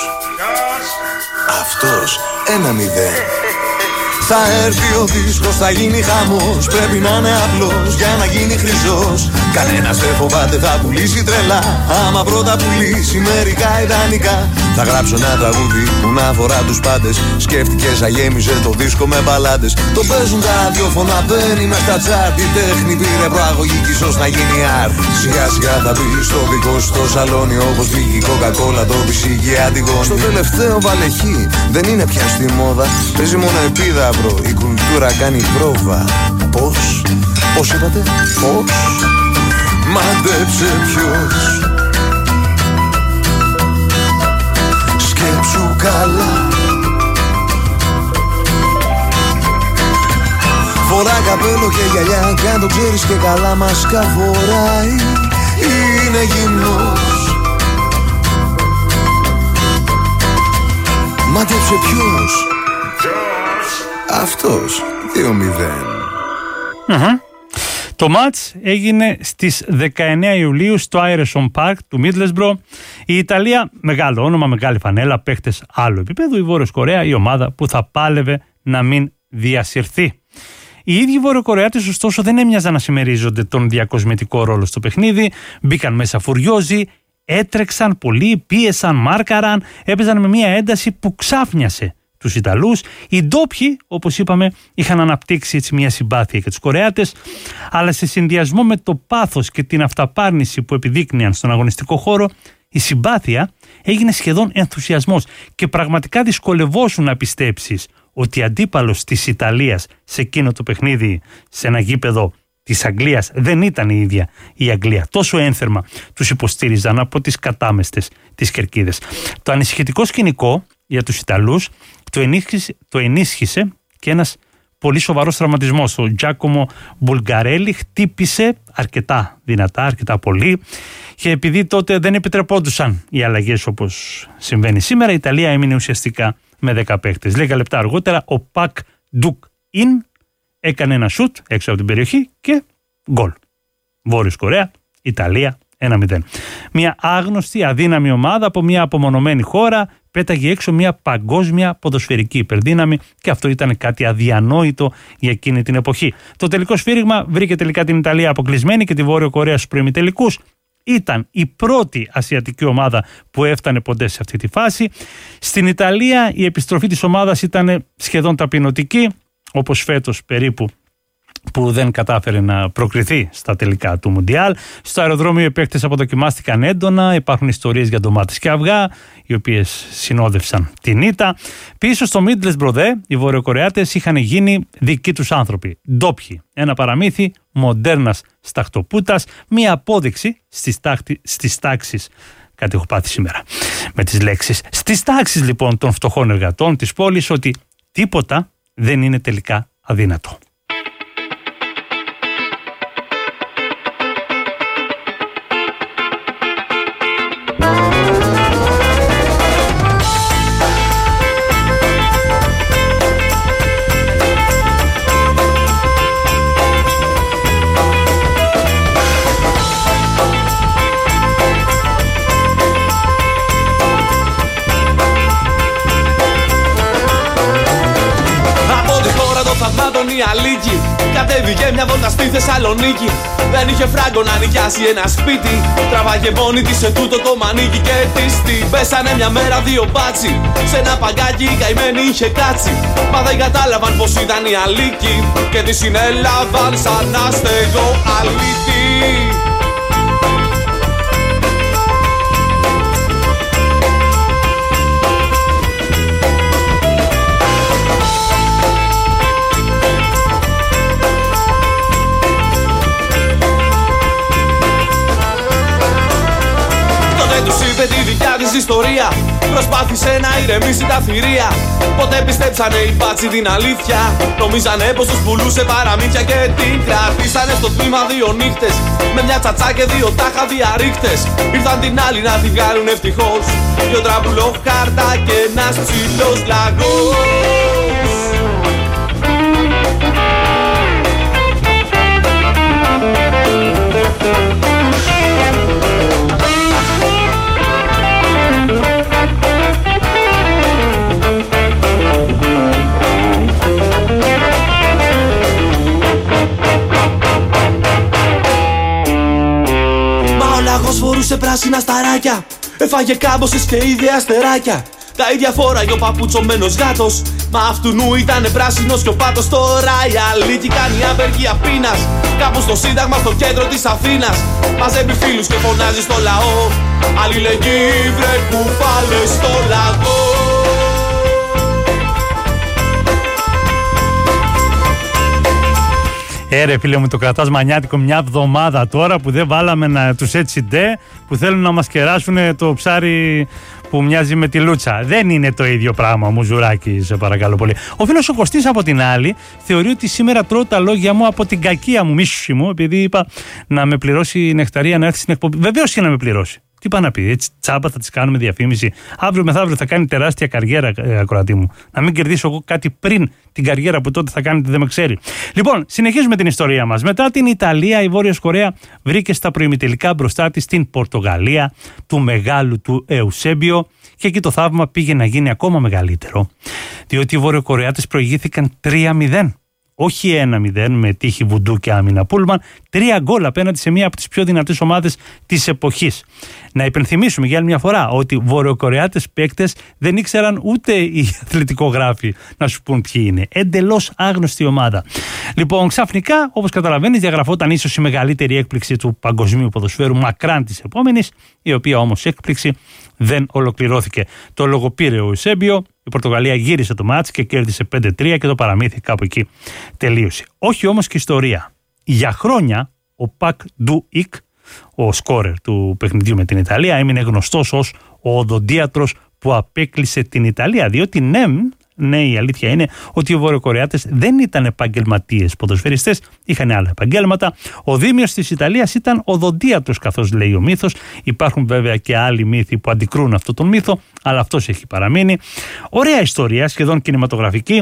Αυτός. Ένα μηδέν. Θα έρθει ο δίσκος, θα γίνει χαμός. Πρέπει να είναι απλός για να γίνει χρυσός. Κανένας δεν φοβάται, θα πουλήσει τρελά. Άμα πρώτα πουλήσει μερικά ιδανικά. Θα γράψω ένα τραγούδι που να αφορά τους πάντες. Σκέφτηκες να γέμιζε το δίσκο με μπαλάντες. Το παίζουν τα ραδιόφωνα, μπαίνει μες στα τσάρτ. Η τέχνη πήρε προαγωγή κι ίσως να γίνει art. Σιγά σιγά θα μπει στο δικό σου το σαλόνι. Όπως βγήκε η Coca-Cola, το πισίγει Αντιγόνη. Στο τελευταίο βαλεχή δεν είναι πια στη μόδα. Παίζει μόνο επίδα. Η κουλτούρα κάνει πρόβα. Πώς, πώς είπατε, πώς. Μαντέψε ποιος. Σκέψου καλά. Φορά καπέλο και γυαλιά κι αν το ξέρεις και καλά μάσκα φοράει. Είναι γυμνός. Μαντέψε ποιος. Αυτός. Δύο μηδέν. Uh-huh. Το μάτς έγινε στις δεκαεννέα Ιουλίου στο Ayrton Park του Μίτλεσμπρο. Η Ιταλία, μεγάλο όνομα, μεγάλη φανέλα, παίχτες άλλου επίπεδου. Η Βόρειος Κορέα, η ομάδα που θα πάλευε να μην διασυρθεί. Οι ίδιοι Βορειοκορεάτες, ωστόσο, δεν έμοιαζαν να συμμερίζονται τον διακοσμητικό ρόλο στο παιχνίδι. Μπήκαν μέσα φουριόζοι, έτρεξαν πολύ, πίεσαν, μάρκαραν, έπαιζαν με μια ένταση που ξάφνιασε τους Ιταλούς. Οι ντόπιοι, όπως είπαμε, είχαν αναπτύξει έτσι μια συμπάθεια για τους Κορεάτες, αλλά σε συνδυασμό με το πάθος και την αυταπάρνηση που επιδείκνυαν στον αγωνιστικό χώρο, η συμπάθεια έγινε σχεδόν ενθουσιασμός και πραγματικά δυσκολευόσουν να πιστέψεις ότι αντίπαλος της Ιταλίας σε εκείνο το παιχνίδι, σε ένα γήπεδο της Αγγλίας, δεν ήταν η ίδια η Αγγλία. Τόσο ένθερμα τους υποστήριζαν από τις κατάμεστες τις κερκίδες. Το ανησυχητικό σκηνικό για τους Ιταλούς το ενίσχυσε, το ενίσχυσε και ένας πολύ σοβαρός τραυματισμός. Ο Τζάκομο Μπουλγκαρέλη χτύπησε αρκετά δυνατά, αρκετά πολύ, και επειδή τότε δεν επιτρεπόντουσαν οι αλλαγές όπως συμβαίνει σήμερα, η Ιταλία έμεινε ουσιαστικά με δέκα παίκτες. Λίγα λεπτά αργότερα ο Πακ Ντουκ Ιν έκανε ένα σουτ έξω από την περιοχή και γκολ. Βόρειος Κορέα, Ιταλία ένα μηδέν. Μια άγνωστη, αδύναμη ομάδα από μια απομονωμένη χώρα πέταγε έξω μια παγκόσμια ποδοσφαιρική υπερδύναμη, και αυτό ήταν κάτι αδιανόητο για εκείνη την εποχή. Το τελικό σφύριγμα βρήκε τελικά την Ιταλία αποκλεισμένη και τη Βόρειο Κορέα στους προημιτελικούς. Ήταν η πρώτη ασιατική ομάδα που έφτανε ποτέ σε αυτή τη φάση. Στην Ιταλία η επιστροφή της ομάδας ήταν σχεδόν ταπεινωτική, όπως φέτος περίπου που δεν κατάφερε να προκριθεί στα τελικά του Μουντιάλ. Στο αεροδρόμιο οι παίκτες αποδοκιμάστηκαν έντονα, υπάρχουν ιστορίες για ντομάτες και αυγά, οι οποίες συνόδευσαν την ήττα. Πίσω στο Middlesbrough δε, οι Βορειοκορεάτες είχαν γίνει δικοί τους άνθρωποι, ντόπιοι. Ένα παραμύθι μοντέρνας σταχτοπούτας, μία απόδειξη στις, τάχτη, στις τάξεις. Κάτι έχω πάθει σήμερα με τις λέξεις. Στις τάξεις λοιπόν των φτωχών εργατών της πόλης ότι τίποτα δεν είναι τελικά αδύνατο. Η Αλίκη κατέβηκε μια βόλτα στη Θεσσαλονίκη. Δεν είχε φράγκο να νοικιάσει ένα σπίτι. Τραβάγε μόνη της σε τούτο το μανίκι και της την πέσανε μια μέρα δύο μπάτσι. Σε ένα παγκάκι η καημένη είχε κάτσει. Μα δεν κατάλαβαν πως ήταν η Αλίκη και τη συνέλαβαν σαν άστεγο αλήτη. Τη δικιά της ιστορία προσπάθησε να ηρεμήσει τα θηρία. Ποτέ πιστέψανε οι μπάτσοι την αλήθεια. Νομίζανε πως τους πουλούσε παραμύθια και την κρατήσανε στο τμήμα δύο νύχτες. Με μια τσατσά και δύο τάχα διαρρήκτες. Ήρθαν την άλλη να τη βγάλουν ευτυχώς. Δυο τραμπουλό χάρτα και ένας ψηλός λαγός. Φορούσε πράσινα σταράκια, έφαγε κάμποσες και ίδια αστεράκια. Τα ίδια φόραγε ο παπουτσωμένος γάτος, μα αυτού νου ήτανε πράσινος και ο πάτος. Τώρα η Αλίκη κάνει απεργία πείνας, κάπου στο Σύνταγμα στο κέντρο της Αθήνας. Μαζεύει φίλους και φωνάζει στο λαό, αλληλεγγύη βρε κουφάλες στο λαγό. Ε, ρε φίλε μου, το κρατάς μανιάτικο μια εβδομάδα τώρα που δεν βάλαμε να, τους έτσι ντε που θέλουν να μας κεράσουν το ψάρι που μοιάζει με τη λούτσα. Δεν είναι το ίδιο πράγμα, μου Ζουράκη, σε παρακαλώ πολύ. Ο φίλος ο Κωστής από την άλλη θεωρεί ότι σήμερα τρώω τα λόγια μου από την κακία μου, μίσουση μου, επειδή είπα να με πληρώσει η Νεκταρία να έρθει στην εκπομπή. Βεβαίως και να με πληρώσει. Τι πάει να πει, έτσι τσάμπα θα της κάνουμε διαφήμιση. Αύριο μεθαύριο θα κάνει τεράστια καριέρα, ε, ακροατή μου. Να μην κερδίσω εγώ κάτι πριν την καριέρα που τότε θα κάνετε, δεν με ξέρει. Λοιπόν, συνεχίζουμε την ιστορία μας. Μετά την Ιταλία, η Βόρειος Κορέα βρήκε στα προημιτελικά μπροστά της την Πορτογαλία του μεγάλου του Εουσέμπιο και εκεί το θαύμα πήγε να γίνει ακόμα μεγαλύτερο. Διότι οι Βορειοκορεάτες προηγήθηκαν τρία μηδέν. Όχι ένα μηδέν με τύχη βουντού και άμυνα πούλμαν, τρία γκολ απέναντι σε μία από τις πιο δυνατές ομάδες της εποχής. Να υπενθυμίσουμε για άλλη μια φορά ότι οι Βορειοκορεάτες παίκτες δεν ήξεραν ούτε οι αθλητικογράφοι να σου πούν ποιοι είναι. Εντελώς άγνωστη ομάδα. Λοιπόν, ξαφνικά, όπως καταλαβαίνεις, διαγραφόταν ίσως η μεγαλύτερη έκπληξη του παγκοσμίου ποδοσφαίρου μακράν της επόμενης, η οποία όμως έκπληξη δεν ολοκληρώθηκε. Το λόγο πήρε ο Εουσέμπιο. Η Πορτογαλία γύρισε το μάτς και κέρδισε πέντε τρία και το παραμύθι κάπου εκεί τελείωσε. Όχι όμως και ιστορία. Για χρόνια ο Πακ Ντου Ικ, ο σκόρερ του παιχνιδιού με την Ιταλία, έμεινε γνωστός ως ο οδοντίατρος που απέκλεισε την Ιταλία. Διότι ναι, ναι, η αλήθεια είναι ότι οι Βορειοκορεάτες δεν ήταν επαγγελματίες ποδοσφαιριστές, είχαν άλλα επαγγέλματα. Ο δήμιος της Ιταλίας ήταν οδοντίατρος, καθώς λέει ο μύθος. Υπάρχουν βέβαια και άλλοι μύθοι που αντικρούν αυτό τον μύθο, αλλά αυτός έχει παραμείνει. Ωραία ιστορία, σχεδόν κινηματογραφική.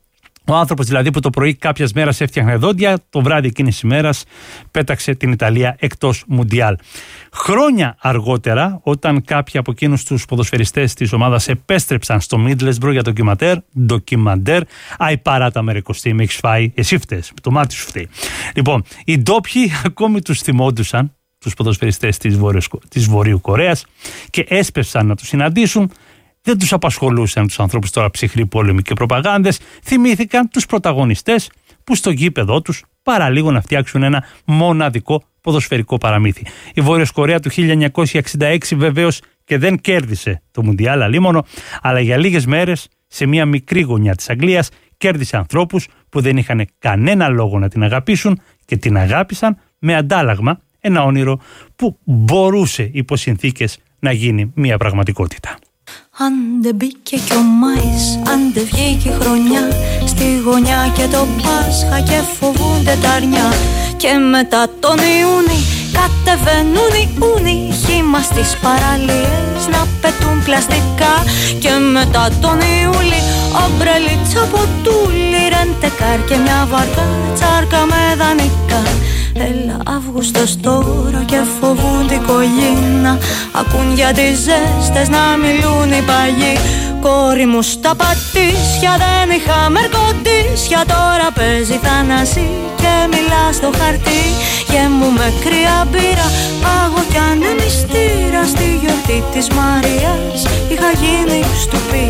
Ο άνθρωπος δηλαδή που το πρωί κάποιας μέρας έφτιαχνε δόντια, το βράδυ εκείνης της ημέρας πέταξε την Ιταλία εκτός Μουντιάλ. Χρόνια αργότερα, όταν κάποιοι από εκείνους τους ποδοσφαιριστές της ομάδας επέστρεψαν στο Middlesbrough για ντοκιμαντέρ, ντοκιμαντέρ, αϊ παράτα μερικοστή, με έχεις φάει, εσύ φταίς, το μάτι σου φταίει. Λοιπόν, οι ντόπιοι ακόμη τους θυμόντουσαν, τους ποδοσφαιριστές της, Βόρειος, της Βορείου Κορέας, και έσπευσαν να τους συναντήσουν. Δεν τους απασχολούσαν τους ανθρώπους τώρα ψυχροί πόλεμοι και προπαγάνδες, θυμήθηκαν τους πρωταγωνιστές που στο γήπεδό τους παραλίγο να φτιάξουν ένα μοναδικό ποδοσφαιρικό παραμύθι. Η Βόρειος Κορέα του χίλια εννιακόσια εξήντα έξι βεβαίως και δεν κέρδισε το Μουντιάλ αλίμονο, αλλά για λίγες μέρες σε μια μικρή γωνιά της Αγγλίας κέρδισε ανθρώπους που δεν είχαν κανένα λόγο να την αγαπήσουν και την αγάπησαν με αντάλλαγμα ένα όνειρο που μπορούσε υπό συνθήκες να γίνει μια πραγματικότητα. Αν δεν μπήκε κι ο Μάης, αν δεν βγήκε η χρονιά, στη γωνιά και το Πάσχα και φοβούνται τα αρνιά. Και μετά τον Ιούνι κατεβαίνουν οι ούνοι, χύμα στις παραλίες να πετούν πλαστικά. Και μετά τον Ιούλη ομπρελίτσα ποτούλι, ρεντεκάρ και μια βαρκά τσάρκα με δανεικά. Έλα Αύγουστος τώρα και φοβούν την κολλίνα, ακούν για τις ζέστες να μιλούν οι παγιοί. Κόρη μου στα πατήσια δεν είχα μερκοντήσια, τώρα παίζει θανάση και μιλά στο χαρτί. Και μου με κρύα μπύρα, πάγω κι αν είναι μυστήρα, στη γιορτή της Μαρίας είχα γίνει στουπί.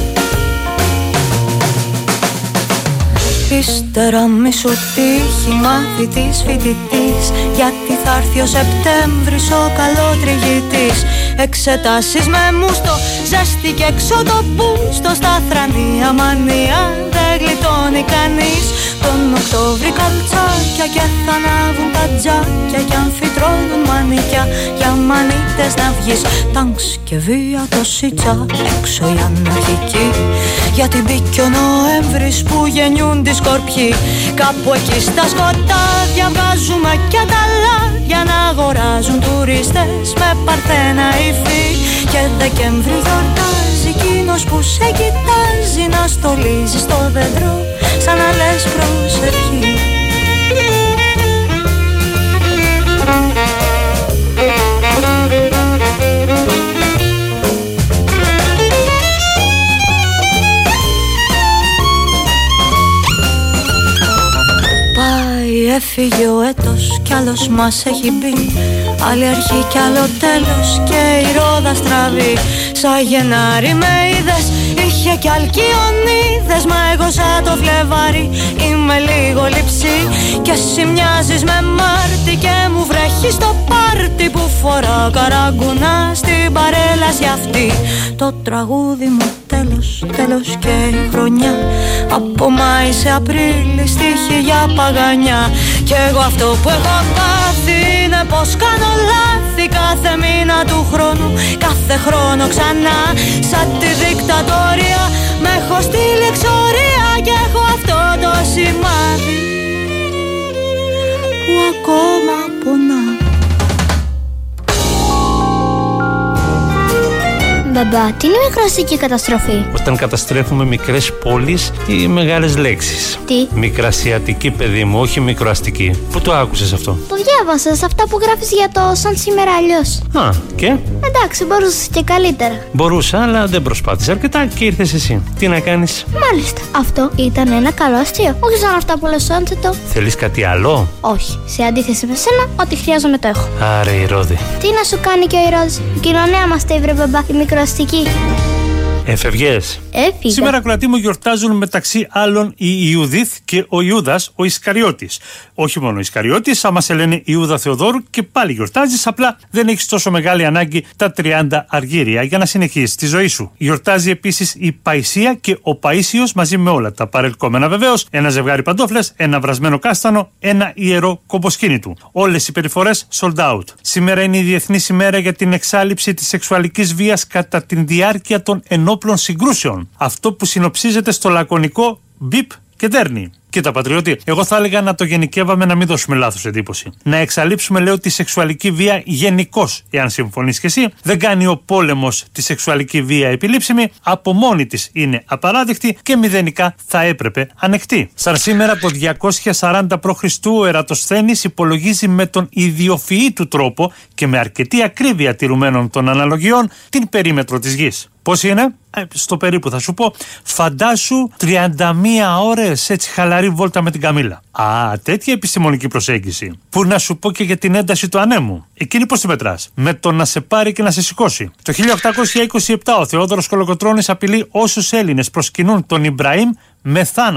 Ύστερα μη σου τύχει μαθητής φοιτητής, γιατί θα έρθει ο Σεπτέμβρης ο καλοτριγητής. Εξετάσεις με μουστο, ζέστη και εξωτοπούστο, στα θρανία μανία δεν γλιτώνει κανείς. Τον Οκτώβρη καλτσάκια και θα ανάβουν τα τζάκια, κι αν φυτρώνουν μανίκια για μανίτες να βγεις. Τάγκς και βία το σίτσα, έξω οι αναρχικοί, γιατί μπήκε ο Νοέμβρης που γεννιούν τις σκορπιοί. Κάπου εκεί στα σκοτάδια βγάζουμε κι τα λάδια να αγοράζουν τουρίστες με παρθένα υφή. Και Δεκέμβρη γιορτάζει εκείνος που σε κοιτάζει, να στολίζει στο δέντρο σαν να λες προσευχή. Έφυγε ο έτος κι άλλος μας έχει μπει, άλλη αρχή κι άλλο τέλος και η ρόδα στραβή. Σαν Γενάρη με είδες, είχε κι αλκιονίδες, μα εγώ σαν το Φλεβάρι είμαι λίγο λειψή. Και εσύ μοιάζεις με Μάρτι και μου βρέχει στο πάρτι, που φοράω καραγκουνά στην παρέλαση αυτή. Το τραγούδι μου τέλος, τέλος και η χρονιά, από Μάη σε Απρίλη στοίχη για παγανιά. Κι εγώ αυτό που έχω πάθει είναι πως κάνω λάθη κάθε μήνα του χρόνου, κάθε χρόνο ξανά. Σαν τη δικτατορία με έχω στείλει εξορία, και έχω αυτό το σημάδι που ακόμα πονά. Μπαμπά, τι είναι μικραστική καταστροφή? Όταν καταστρέφουμε μικρές πόλεις ή μεγάλες λέξεις. Τι? Μικρασιατική, παιδί μου, όχι μικροαστική. Πού το άκουσες αυτό? Το διάβασα σε αυτά που γράφεις για το σαν σήμερα αλλιώς. Α, και? Εντάξει, μπορούσες και καλύτερα. Μπορούσα, αλλά δεν προσπάθησα αρκετά και ήρθες εσύ. Τι να κάνεις? Μάλιστα. Αυτό ήταν ένα καλό αστείο. Όχι σαν αυτά που λες το. Θέλεις κάτι άλλο? Όχι. Σε αντίθεση με σένα, ό,τι χρειάζομαι το έχω. Άρα η Ρόδη. Τι να σου κάνει και ο Ηρώδης? Η κοινωνία μας τα βρε μπαμπά, η μικροαστική. Έφευγες? Έφυγα. Σήμερα, κρατή μου, γιορτάζουν μεταξύ άλλων η Ιουδίθ και ο Ιούδας ο Ισκαριώτης. Όχι μόνο ο Ισκαριώτης, άμα σε λένε Ιούδα Θεοδόρου και πάλι γιορτάζεις, απλά δεν έχεις τόσο μεγάλη ανάγκη τα τριάντα αργύρια για να συνεχίσεις τη ζωή σου. Γιορτάζει επίσης η Παϊσία και ο Παΐσιος μαζί με όλα τα παρελκόμενα βεβαίως, ένα ζευγάρι παντόφλες, ένα βρασμένο κάστανο, ένα ιερό κομποσκίνη του. Όλες οι περιφορές sold out. Σήμερα είναι η Διεθνής ημέρα για την εξάλειψη της σεξουαλικής βίας κατά τη διάρκεια των ενόπλων συγκρούσεων. Αυτό που συνοψίζεται στο λακωνικό μπιπ και δέρνει. Κοίτα, πατριώτη, εγώ θα έλεγα να το γενικεύαμε, να μην δώσουμε λάθος εντύπωση. Να εξαλείψουμε, λέω, τη σεξουαλική βία γενικώς, εάν συμφωνείς και εσύ. Δεν κάνει ο πόλεμος τη σεξουαλική βία επιλήψιμη, από μόνη της είναι απαράδεκτη και μηδενικά θα έπρεπε ανεκτή. Σαν σήμερα το διακόσια σαράντα π.Χ. ο Ερατοσθένης υπολογίζει με τον ιδιοφυή του τρόπο και με αρκετή ακρίβεια τηρουμένων των αναλογιών την περίμετρο της γης. Πώς είναι? Ε, στο περίπου θα σου πω. Φαντάσου τριάντα μία ώρες έτσι χαλαρή βόλτα με την καμήλα. Α, τέτοια επιστημονική προσέγγιση. Που να σου πω και για την ένταση του ανέμου. Εκείνη πώς τη μετράς? Με το να σε πάρει και να σε σηκώσει. Το χίλια οκτακόσια είκοσι επτά ο Θεόδωρος Κολοκοτρώνης απειλεί όσους Έλληνες προσκυνούν τον Ιμπραήμ με θάνατο.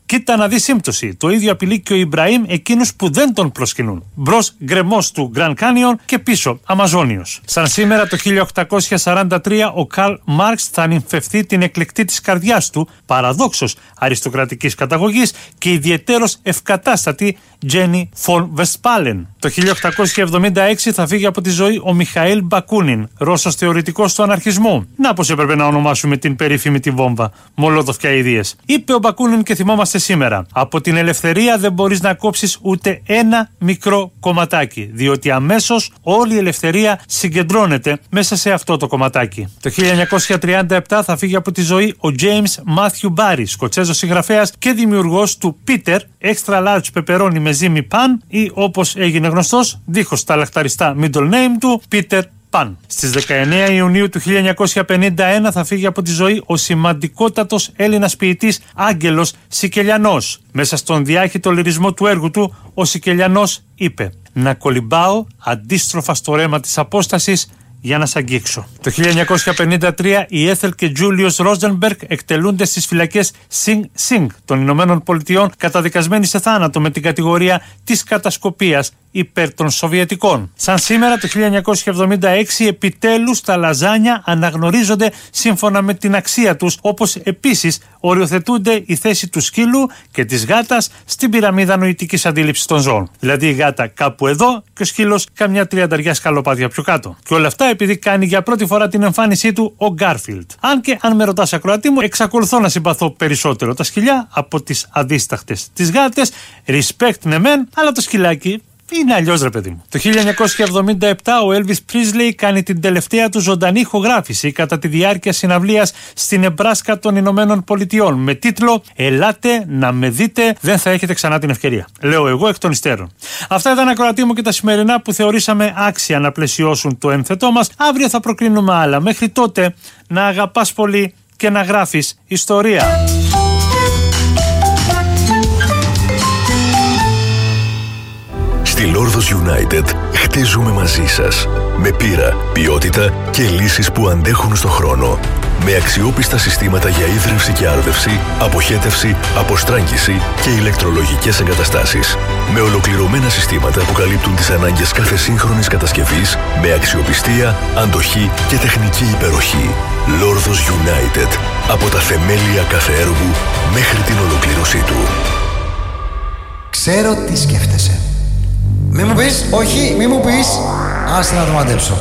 Κοίτα να δει σύμπτωση. Το ίδιο απειλεί και ο Ιμπραήμ εκείνους που δεν τον προσκυνούν. Μπρος γκρεμός του Grand Canyon και πίσω Αμαζόνιος. Σαν σήμερα το χίλια οκτακόσια σαράντα τρία ο Καρλ Μάρξ θα νυμφευθεί την εκλεκτή της καρδιάς του, παραδόξως αριστοκρατικής καταγωγής και ιδιαιτέρως ευκατάστατη Τζένι Φον Βεσπάλεν. Το χίλια οκτακόσια εβδομήντα έξι θα φύγει από τη ζωή ο Μιχαήλ Μπακούνιν, Ρώσος θεωρητικός του αναρχισμού. Να πως έπρεπε να ονομάσουμε την περίφημη τη βόμβα, Μολότοφ και αηδίες. Είπε ο Μπακούνιν και θυμόμαστε σήμερα: από την ελευθερία δεν μπορείς να κόψεις ούτε ένα μικρό κομματάκι, διότι αμέσως όλη η ελευθερία συγκεντρώνεται μέσα σε αυτό το κομματάκι. Το χίλια εννιακόσια τριάντα επτά θα φύγει από τη ζωή ο James Matthew Barry, Σκοτσέζος συγγραφέας και δημιουργός του Peter, Extra Large Pepperoni με ζύμη Pan, ή όπως έγινε γνωστός, δίχως τα λαχταριστά middle name του, Peter Pan. Στις δεκαεννέα Ιουνίου του χίλια εννιακόσια πενήντα ένα θα φύγει από τη ζωή ο σημαντικότατος Έλληνας ποιητής Άγγελος Σικελιανός. Μέσα στον διάχυτο λυρισμό του έργου του, ο Σικελιανός είπε: «Να κολυμπάω αντίστροφα στο ρέμα της απόστασης για να σ' αγγίξω». Το χίλια εννιακόσια πενήντα τρία η Έθελ και Τζούλιος Ρόζενμπεργκ εκτελούνται στις φυλακές Sing Sing των Ηνωμένων Πολιτειών, καταδικασμένοι σε θάνατο με την κατηγορία της κατασκοπίας υπέρ των Σοβιετικών. Σαν σήμερα το χίλια εννιακόσια εβδομήντα έξι επιτέλους τα λαζάνια αναγνωρίζονται σύμφωνα με την αξία τους, όπως επίσης οριοθετούνται η θέση του σκύλου και της γάτας στην πυραμίδα νοητικής αντίληψης των ζώων. Δηλαδή η γάτα κάπου εδώ και ο σκύλος καμιά τριανταριά σκαλοπάτια πιο κάτω. Και όλα αυτά επειδή κάνει για πρώτη φορά την εμφάνισή του ο Γκάρφιλντ. Αν και αν με ρωτάς ακροατή μου, εξακολουθώ να συμπαθώ περισσότερο τα σκυλιά από τις αδίσταχτες τις γάτες. Respect ναι μεν, αλλά το σκυλάκι είναι αλλιώς, ρε παιδί μου. Το χίλια εννιακόσια εβδομήντα επτά ο Έλβις Πρίσλεϊ κάνει την τελευταία του ζωντανή ηχογράφηση κατά τη διάρκεια συναυλίας στην Νεμπράσκα των Ηνωμένων Πολιτειών με τίτλο «Ελάτε να με δείτε, δεν θα έχετε ξανά την ευκαιρία». Λέω εγώ εκ των υστέρων. Αυτά ήταν, ακροατή μου, και τα σημερινά που θεωρήσαμε άξια να πλαισιώσουν το ένθετό μας. Αύριο θα προκρίνουμε άλλα. Μέχρι τότε να αγαπάς πολύ και να γράφεις ιστορία. Στη Λόρδος United χτίζουμε μαζί σας. Με πείρα, ποιότητα και λύσεις που αντέχουν στο χρόνο. Με αξιόπιστα συστήματα για ίδρυυση και άρδευση, αποχέτευση, αποστράγγιση και ηλεκτρολογικές εγκαταστάσεις. Με ολοκληρωμένα συστήματα που καλύπτουν τις ανάγκες κάθε σύγχρονης κατασκευής, με αξιοπιστία, αντοχή και τεχνική υπεροχή. Λόρδος United. Από τα θεμέλια κάθε έργου μέχρι την ολοκλήρωσή του. Ξέρω τι σκέφτεσαι. Μη μου πεις, όχι, μη μου πεις. Άσε να το μαντέψω.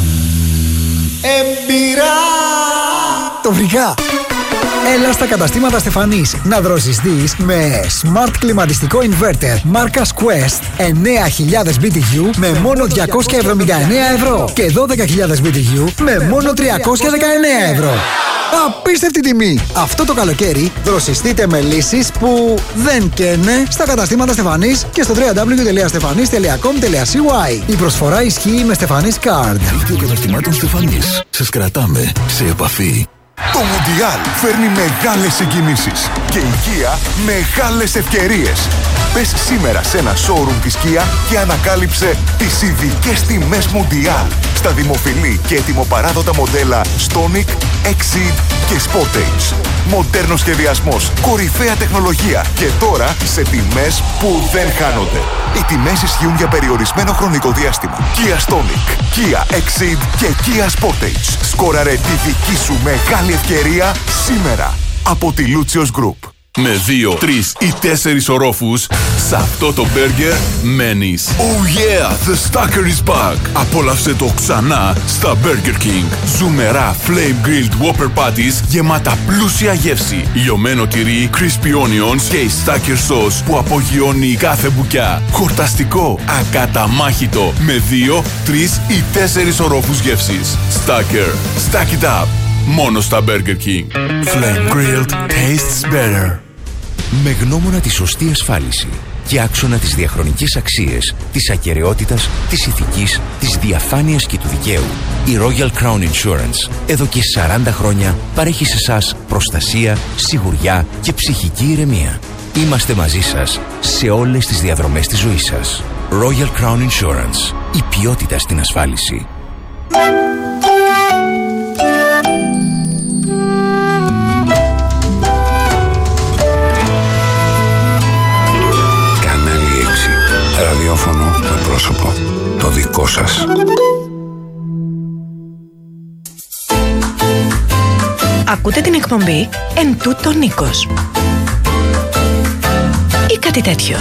Εμπειρά! Το βρήκα! Έλα στα καταστήματα Στεφανής να δροσιστείς με smart κλιματιστικό inverter μάρκας Quest εννέα χιλιάδες μπι τι γιου με μόνο διακόσια εβδομήντα εννέα ευρώ και δώδεκα χιλιάδες μπι τι γιου με μόνο τριακόσια δεκαεννέα ευρώ. Απίστευτη τιμή! Αυτό το καλοκαίρι δροσιστείτε με λύσεις που δεν καίνε στα καταστήματα Στεφανής και στο double-u double-u double-u τελεία στεφανής τελεία κομ τελεία σι γουάι. Η προσφορά ισχύει με Στεφανής Card. Δίκτυο καταστημάτων Στεφανής. Σας κρατάμε σε επαφή. Το Μουντιάλ φέρνει μεγάλες συγκινήσεις και η Kia μεγάλες ευκαιρίες. Πες σήμερα σε ένα showroom της Kia και ανακάλυψε τις ειδικές τιμές Μουντιάλ στα δημοφιλή και ετοιμοπαράδοτα μοντέλα Stonic, Exceed και Sportage. Μοντέρνος σχεδιασμός, κορυφαία τεχνολογία και τώρα σε τιμές που δεν χάνονται. Οι τιμές ισχύουν για περιορισμένο χρονικό διάστημα. Kia Stonic, Kia Exceed και Kia Sportage. Σκόραρε τη δική σου μεγάλη ευκαιρία σήμερα από τη Lucios Group. Με δύο, τρεις ή τέσσερις ορόφους, σε αυτό το μπέργκερ μένεις. Oh yeah, the Stacker is back! Απόλαυσε το ξανά στα Burger King. Ζουμερά Flame Grilled Whopper Patties γεμάτα πλούσια γεύση. Λιωμένο τυρί, crispy onions και η Stacker sauce που απογειώνει κάθε μπουκιά. Χορταστικό, ακαταμάχητο, με δύο, τρεις ή τέσσερις ορόφους γεύσης. Stacker, stack it up! Μόνο στα Burger King. Flame Grilled tastes better. Με γνώμονα τη σωστή ασφάλιση και άξονα τις διαχρονικές αξίες, της ακεραιότητας, της ηθικής, της διαφάνειας και του δικαίου, η Royal Crown Insurance εδώ και σαράντα χρόνια παρέχει σε εσάς προστασία, σιγουριά και ψυχική ηρεμία. Είμαστε μαζί σας σε όλες τις διαδρομές της ζωής σας. Royal Crown Insurance. Η ποιότητα στην ασφάλιση. Ακούτε την εκπομπή «Εν τούτο Νίκος» ή κάτι τέτοιο.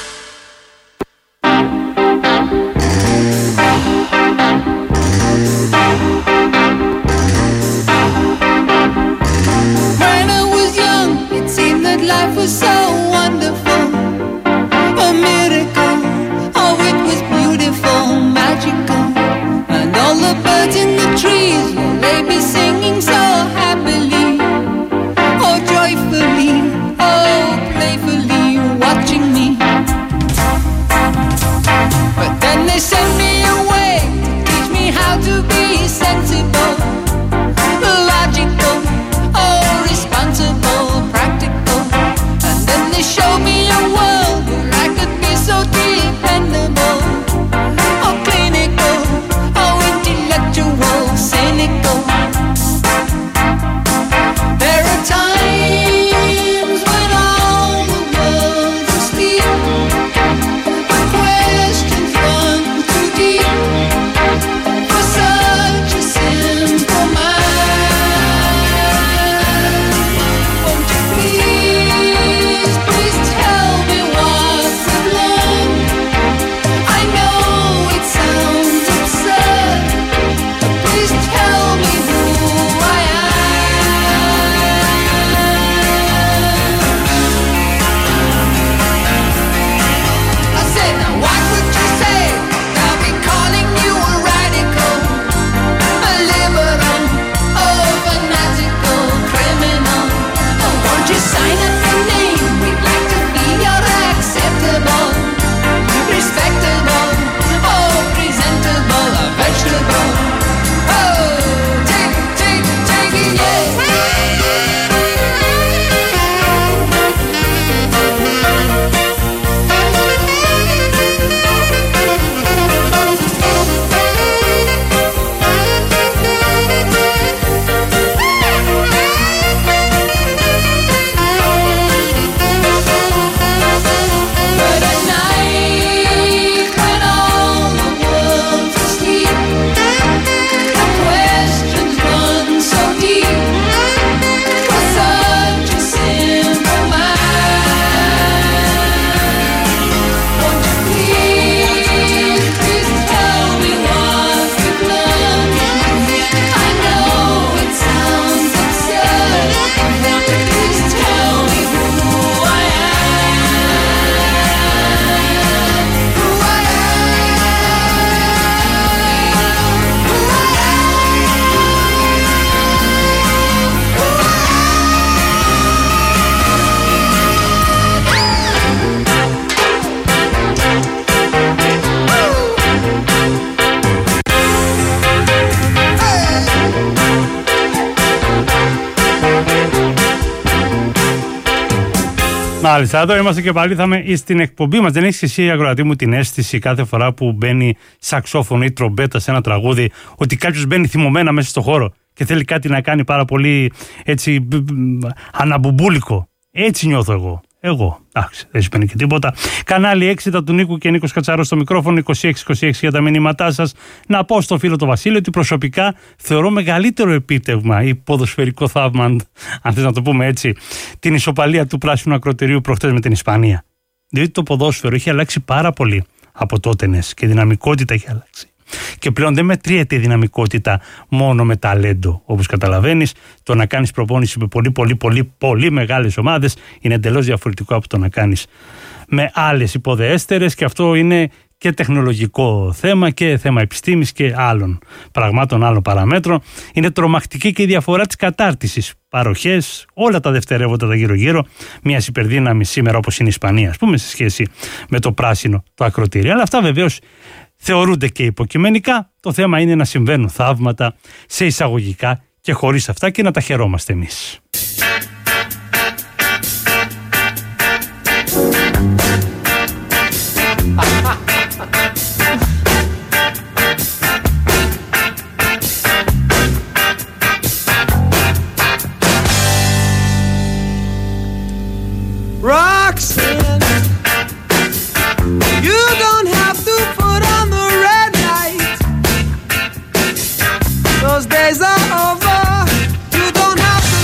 Life was so wonderful, a miracle. Oh, it was beautiful, magical. And all the birds in the trees, well, they be singing so happily, oh, joyfully, oh, playfully, watching me. But then they sent me away to teach me how to be sensible, logical, oh, responsible, practical. They showed me a world where I could be so dependable, oh clinical, oh intellectual, cynical. There are times when all the world's asleep, but questions run too deep for such a simple mind. Won't you please? Tell me what we've learned. I know it sounds absurd, but please tell me who I am. I said, now what would you say? I'll be calling you a radical, a liberal, oh, fanatical criminal. Oh, won't you sign up your name? We'd like to you're acceptable, respectable, oh, presentable, a vegetable. Oh, take it, take it, take it, yeah. Μάλιστα, εδώ είμαστε και πάλι. Θα είμαι στην εκπομπή μας. Δεν έχεις εσύ, ακροατή μου, την αίσθηση κάθε φορά που μπαίνει σαξόφωνο ή τρομπέτα σε ένα τραγούδι ότι κάποιος μπαίνει θυμωμένα μέσα στο χώρο και θέλει κάτι να κάνει πάρα πολύ έτσι αναμπουμπούλικο? Έτσι νιώθω εγώ. Εγώ. Εντάξει, δεν σημαίνει και τίποτα. Κανάλι έξι τα του Νίκου και Νίκος Κατσαρός στο μικρόφωνο, είκοσι έξι είκοσι έξι για τα μηνύματά σας. Να πω στο φίλο το Βασίλειο ότι προσωπικά θεωρώ μεγαλύτερο επίτευγμα ή ποδοσφαιρικό θαύμα, αν θες να το πούμε έτσι, την ισοπαλία του πράσινου ακροτηρίου προχτές με την Ισπανία. Διότι το ποδόσφαιρο έχει αλλάξει πάρα πολύ από τότε, ναι, και η δυναμικότητα έχει αλλάξει. Και πλέον δεν μετριέται η δυναμικότητα μόνο με ταλέντο. Όπως καταλαβαίνεις, το να κάνεις προπόνηση με πολύ πολύ πολύ πολύ μεγάλες ομάδες είναι εντελώς διαφορετικό από το να κάνεις με άλλες υποδεέστερες, και αυτό είναι και τεχνολογικό θέμα και θέμα επιστήμης και άλλων πραγμάτων, άλλων παραμέτρων. Είναι τρομακτική και η διαφορά της κατάρτισης. Παροχές, όλα τα δευτερεύοντα τα γύρω-γύρω μιας υπερδύναμης σήμερα όπως είναι η Ισπανία, ας πούμε, σε σχέση με το πράσινο το ακροτήριο. Αλλά αυτά βεβαίως θεωρούνται και υποκειμενικά. Το θέμα είναι να συμβαίνουν θαύματα σε εισαγωγικά και χωρίς αυτά και να τα χαιρόμαστε εμείς. Roxanne, you don't have to put on the red light. Those days are over. You don't have to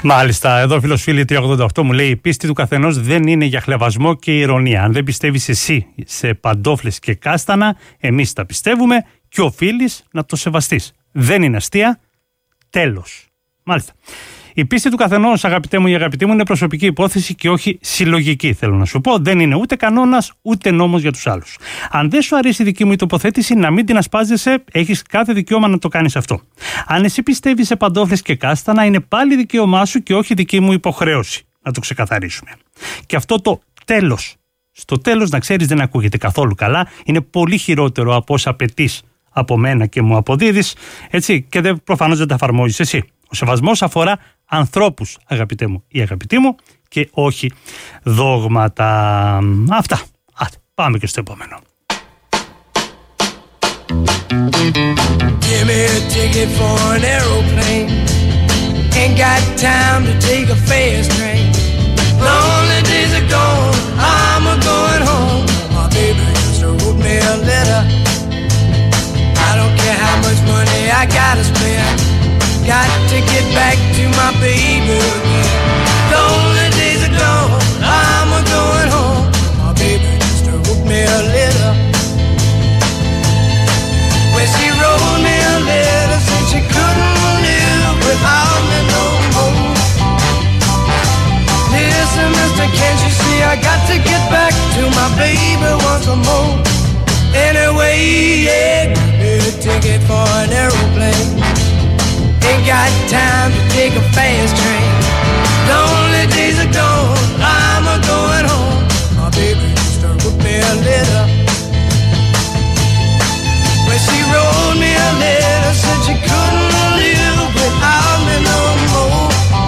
Μάλιστα, εδώ φίλος φίλη τριακόσια ογδόντα οκτώ μου λέει: η πίστη του καθενός δεν είναι για χλευασμό και ηρωνία. Αν δεν πιστεύεις εσύ σε παντόφλες και κάστανα, εμείς τα πιστεύουμε και οφείλεις να το σεβαστείς. Δεν είναι αστεία. Τέλος. Μάλιστα. Η πίστη του καθενός, αγαπητέ μου ή αγαπητή μου, είναι προσωπική υπόθεση και όχι συλλογική. Θέλω να σου πω, δεν είναι ούτε κανόνας ούτε νόμος για τους άλλους. Αν δεν σου αρέσει η δική μου η τοποθέτηση, να μην την ασπάζεσαι, έχεις κάθε δικαίωμα να το κάνεις αυτό. Αν εσύ πιστεύεις σε παντόφλες και κάστανα, είναι πάλι δικαίωμά σου και όχι δική μου υποχρέωση. Να το ξεκαθαρίσουμε. Και αυτό το τέλος, στο τέλος, να ξέρεις, δεν ακούγεται καθόλου καλά, είναι πολύ χειρότερο από όσα απαιτείς από μένα και μου αποδίδεις, έτσι, και δεν, προφανώς δεν τα εφαρμόζεις εσύ. Ο σεβασμός αφορά ανθρώπους, αγαπητέ μου ή αγαπητή μου, και όχι δόγματα. Αυτά. Α, πάμε και στο επόμενο. Give me a ticket for an aeroplane. Ain't got time to take a fast train. Lonely days are gone, I'm a going home. My baby just wrote me a letter. I don't care how much money I gotta spend. Got to get back to my baby again. Lonely days are gone, I'm a going home. My baby just wrote me a letter. When she wrote me a letter, said she couldn't live without me no more. Listen, mister, can't you see I got to get back to my baby once more. Anyway, yeah, get a ticket for an aeroplane. Ain't got time to take a fast train. Lonely days are gone, I'm a going home. My baby just wrote me a letter. When she wrote me a letter, said she couldn't live without me no more.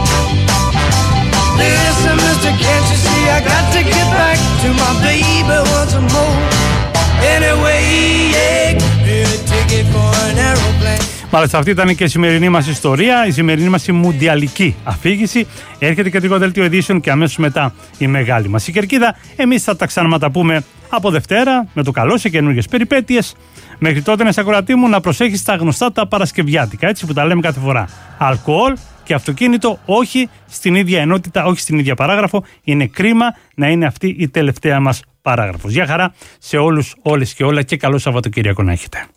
Listen, mister, can't you see I got to get back to my baby once more. Anyway, yeah, get a ticket for an aeroplane. Μάλιστα, αυτή ήταν και η σημερινή μας ιστορία, η σημερινή μας η μουντιαλική αφήγηση. Έρχεται και το δελτίο Edition και αμέσως μετά η μεγάλη μας η κερκίδα. Εμείς θα τα ξαναματαπούμε από Δευτέρα με το καλό σε καινούργιες περιπέτειες. Μέχρι τότε, να σε ακροατή μου, να προσέχεις τα γνωστά τα παρασκευιάτικα, έτσι που τα λέμε κάθε φορά. Αλκοόλ και αυτοκίνητο όχι στην ίδια ενότητα, όχι στην ίδια παράγραφο. Είναι κρίμα να είναι αυτή η τελευταία μας παράγραφος. Γεια χαρά σε όλους, όλες και όλα και καλό Σαββατοκύριακο να έχετε.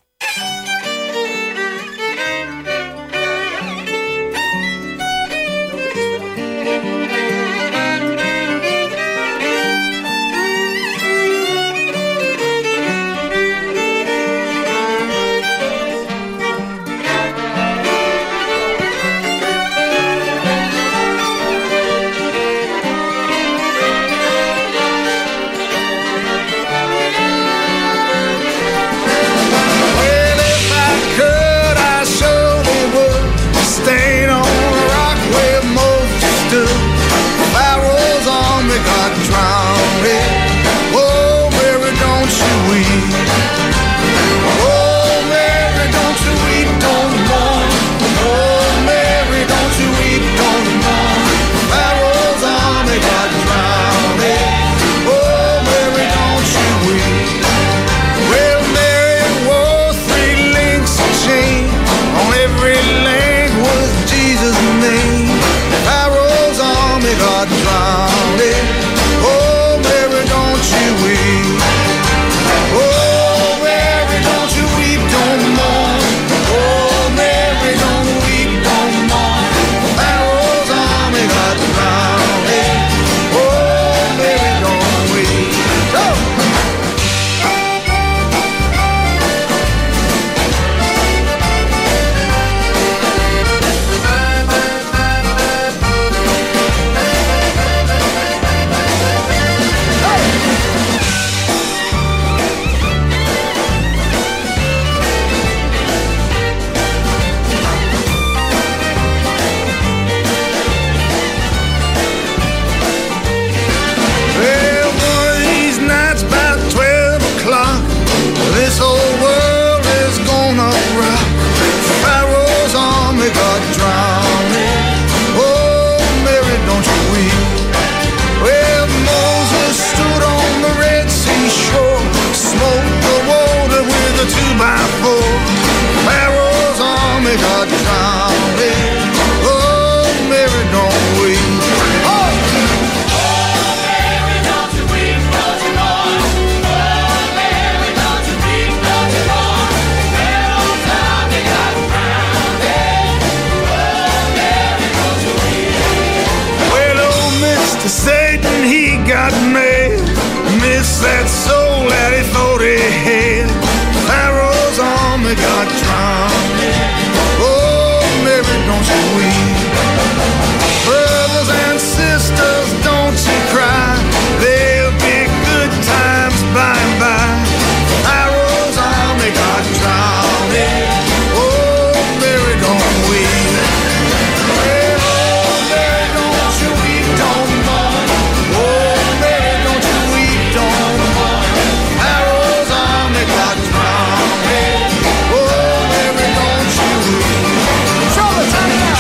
God made, miss that soul that he thought he had. Pharaoh's army got drowned. Oh, Mary, don't you weep. Brothers and sisters, don't you cry. There'll be good times by and by. Pharaoh's army got drowned. Oh, Mary, don't weep. Oh, Mary, don't you weep, don't mourn. Oh, Mary, don't you weep, don't mourn. Pharaoh's army got drowned. Oh, Mary, don't you weep. Show the time now.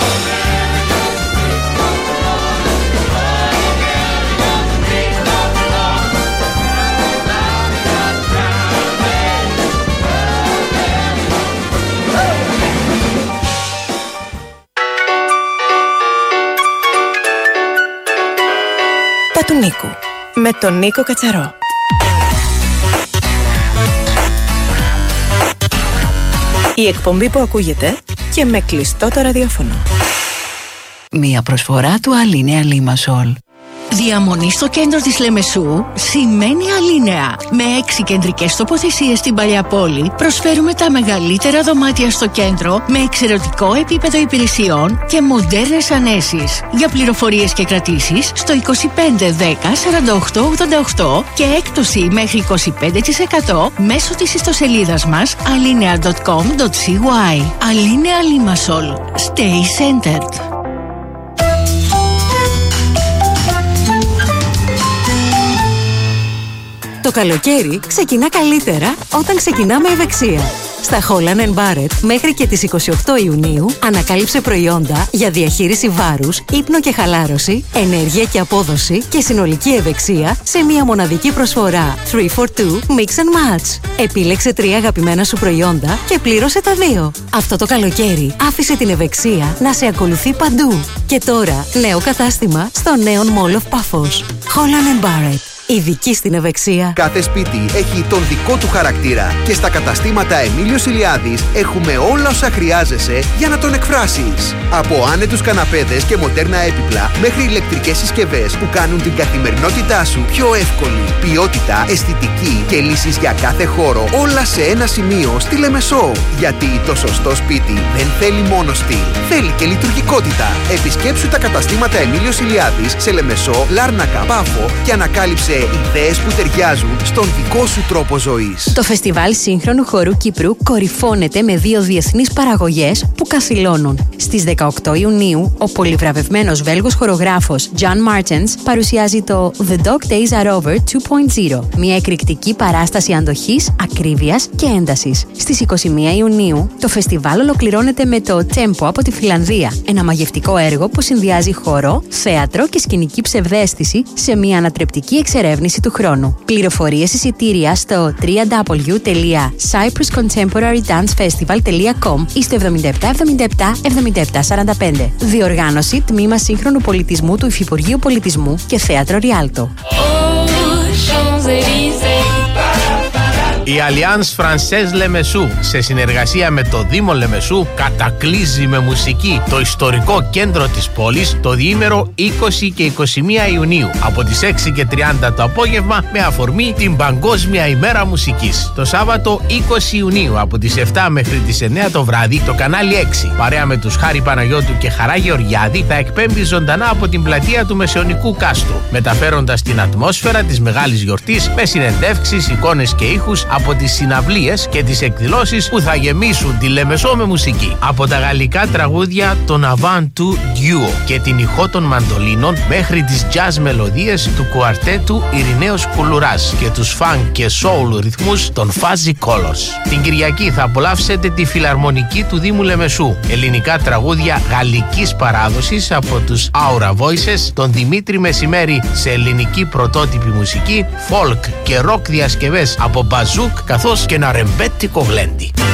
Τα του Νίκου με τον Νίκο Κατσαρό. Η εκπομπή που ακούγεται και με κλειστό το ραδιόφωνο. Μία προσφορά του Αλίνεα Λίμασολ. Διαμονή στο κέντρο της Λεμεσού σημαίνει Αλίνεα. Με έξι κεντρικές τοποθεσίες στην Παλιά Πόλη προσφέρουμε τα μεγαλύτερα δωμάτια στο κέντρο με εξαιρετικό επίπεδο υπηρεσιών και μοντέρνες ανέσεις. Για πληροφορίες και κρατήσεις στο είκοσι πέντε δέκα σαράντα οκτώ ογδόντα οκτώ και έκπτωση μέχρι είκοσι πέντε τοις εκατό μέσω της ιστοσελίδας μας alinea τελεία com τελεία cy. Αλίνεα Λίμασολ. Stay centered. Το καλοκαίρι ξεκινά καλύτερα όταν ξεκινάμε ευεξία. Στα Holland and Barrett μέχρι και τις είκοσι οκτώ Ιουνίου ανακάλυψε προϊόντα για διαχείριση βάρους, ύπνο και χαλάρωση, ενέργεια και απόδοση και συνολική ευεξία σε μια μοναδική προσφορά τρία φορ δύο Mix and Match. Επίλεξε τρία αγαπημένα σου προϊόντα και πλήρωσε τα δύο. Αυτό το καλοκαίρι άφησε την ευεξία να σε ακολουθεί παντού. Και τώρα νέο κατάστημα στο νέο Mall of Paphos. Holland and Barrett. Ειδική στην ευεξία. Κάθε σπίτι έχει τον δικό του χαρακτήρα και στα καταστήματα Εμίλιος Ηλιάδης έχουμε όλα όσα χρειάζεσαι για να τον εκφράσεις. Από άνετους καναπέδες και μοντέρνα έπιπλα μέχρι ηλεκτρικές συσκευές που κάνουν την καθημερινότητά σου πιο εύκολη. Ποιότητα, αισθητική και λύσεις για κάθε χώρο, όλα σε ένα σημείο στη Λεμεσό. Γιατί το σωστό σπίτι δεν θέλει μόνο στυλ, θέλει και λειτουργικότητα. Επισκέψου τα καταστήματα Εμίλιος Ηλιάδης σε Λεμεσό, Λάρνακα, Πάφο και ανακάλυψε ιδέες που ταιριάζουν στον δικό σου τρόπο ζωής. Το Φεστιβάλ Σύγχρονου Χορού Κύπρου κορυφώνεται με δύο διεθνείς παραγωγές που καθυλώνουν. Στις δεκαοκτώ Ιουνίου, ο πολυβραβευμένος Βέλγος χορογράφος John Martens παρουσιάζει το The Dog Days Are Over δύο κόμμα μηδέν, μια εκρηκτική παράσταση αντοχής, ακρίβειας και έντασης. Στις είκοσι μία Ιουνίου, το φεστιβάλ ολοκληρώνεται με το Tempo από τη Φιλανδία, ένα μαγευτικό έργο που συνδυάζει χορό, θέατρο και σκηνική ψευδαίσθηση σε μια ανατρεπτική εξερεύνηση του χρόνου. Πληροφορίες εισιτήρια στο double-u double-u double-u τελεία cyprus contemporary dance festival τελεία com ή στο εβδομήντα επτά εβδομήντα επτά εβδομήντα επτά σαράντα πέντε. Διοργάνωση Τμήμα Σύγχρονου Πολιτισμού του Υφυπουργείου Πολιτισμού και Θέατρο Ριάλτο. Η Alliance Française Λεμεσού, σε συνεργασία με το Δήμο Λεμεσού, κατακλείζει με μουσική το ιστορικό κέντρο της πόλης το διήμερο είκοσι και είκοσι μία Ιουνίου από τις έξι και τριάντα το απόγευμα με αφορμή την Παγκόσμια ημέρα μουσικής. Το Σάββατο είκοσι Ιουνίου από τις επτά μέχρι τις εννέα το βράδυ το κανάλι έξι παρέα με τους Χάρη Παναγιώτου και Χαρά Γεωργιάδη θα εκπέμπει ζωντανά από την πλατεία του Μεσαιωνικού Κάστρου, μεταφέροντας την ατμόσφαιρα της μεγάλης γιορτής με συνεντεύξεις, εικόνες και ήχους από τις συναυλίες και τις εκδηλώσεις που θα γεμίσουν τη Λεμεσό με μουσική. Από τα γαλλικά τραγούδια των Avant του Duo και την ηχό των μαντολίνων μέχρι τις jazz μελωδίες του κουαρτέτου Ειρηναίος Κουλουράς και τους funk και soul ρυθμούς των Fuzzy Colors. Την Κυριακή θα απολαύσετε τη φιλαρμονική του Δήμου Λεμεσού, ελληνικά τραγούδια γαλλικής παράδοσης από τους Aura Voices, τον Δημήτρη Μεσημέρη σε ελληνική πρωτότυπη μουσική, folk και rock διασκευές από Μπαζούκ καθώς και ένα ρεμπέτικο γλέντι.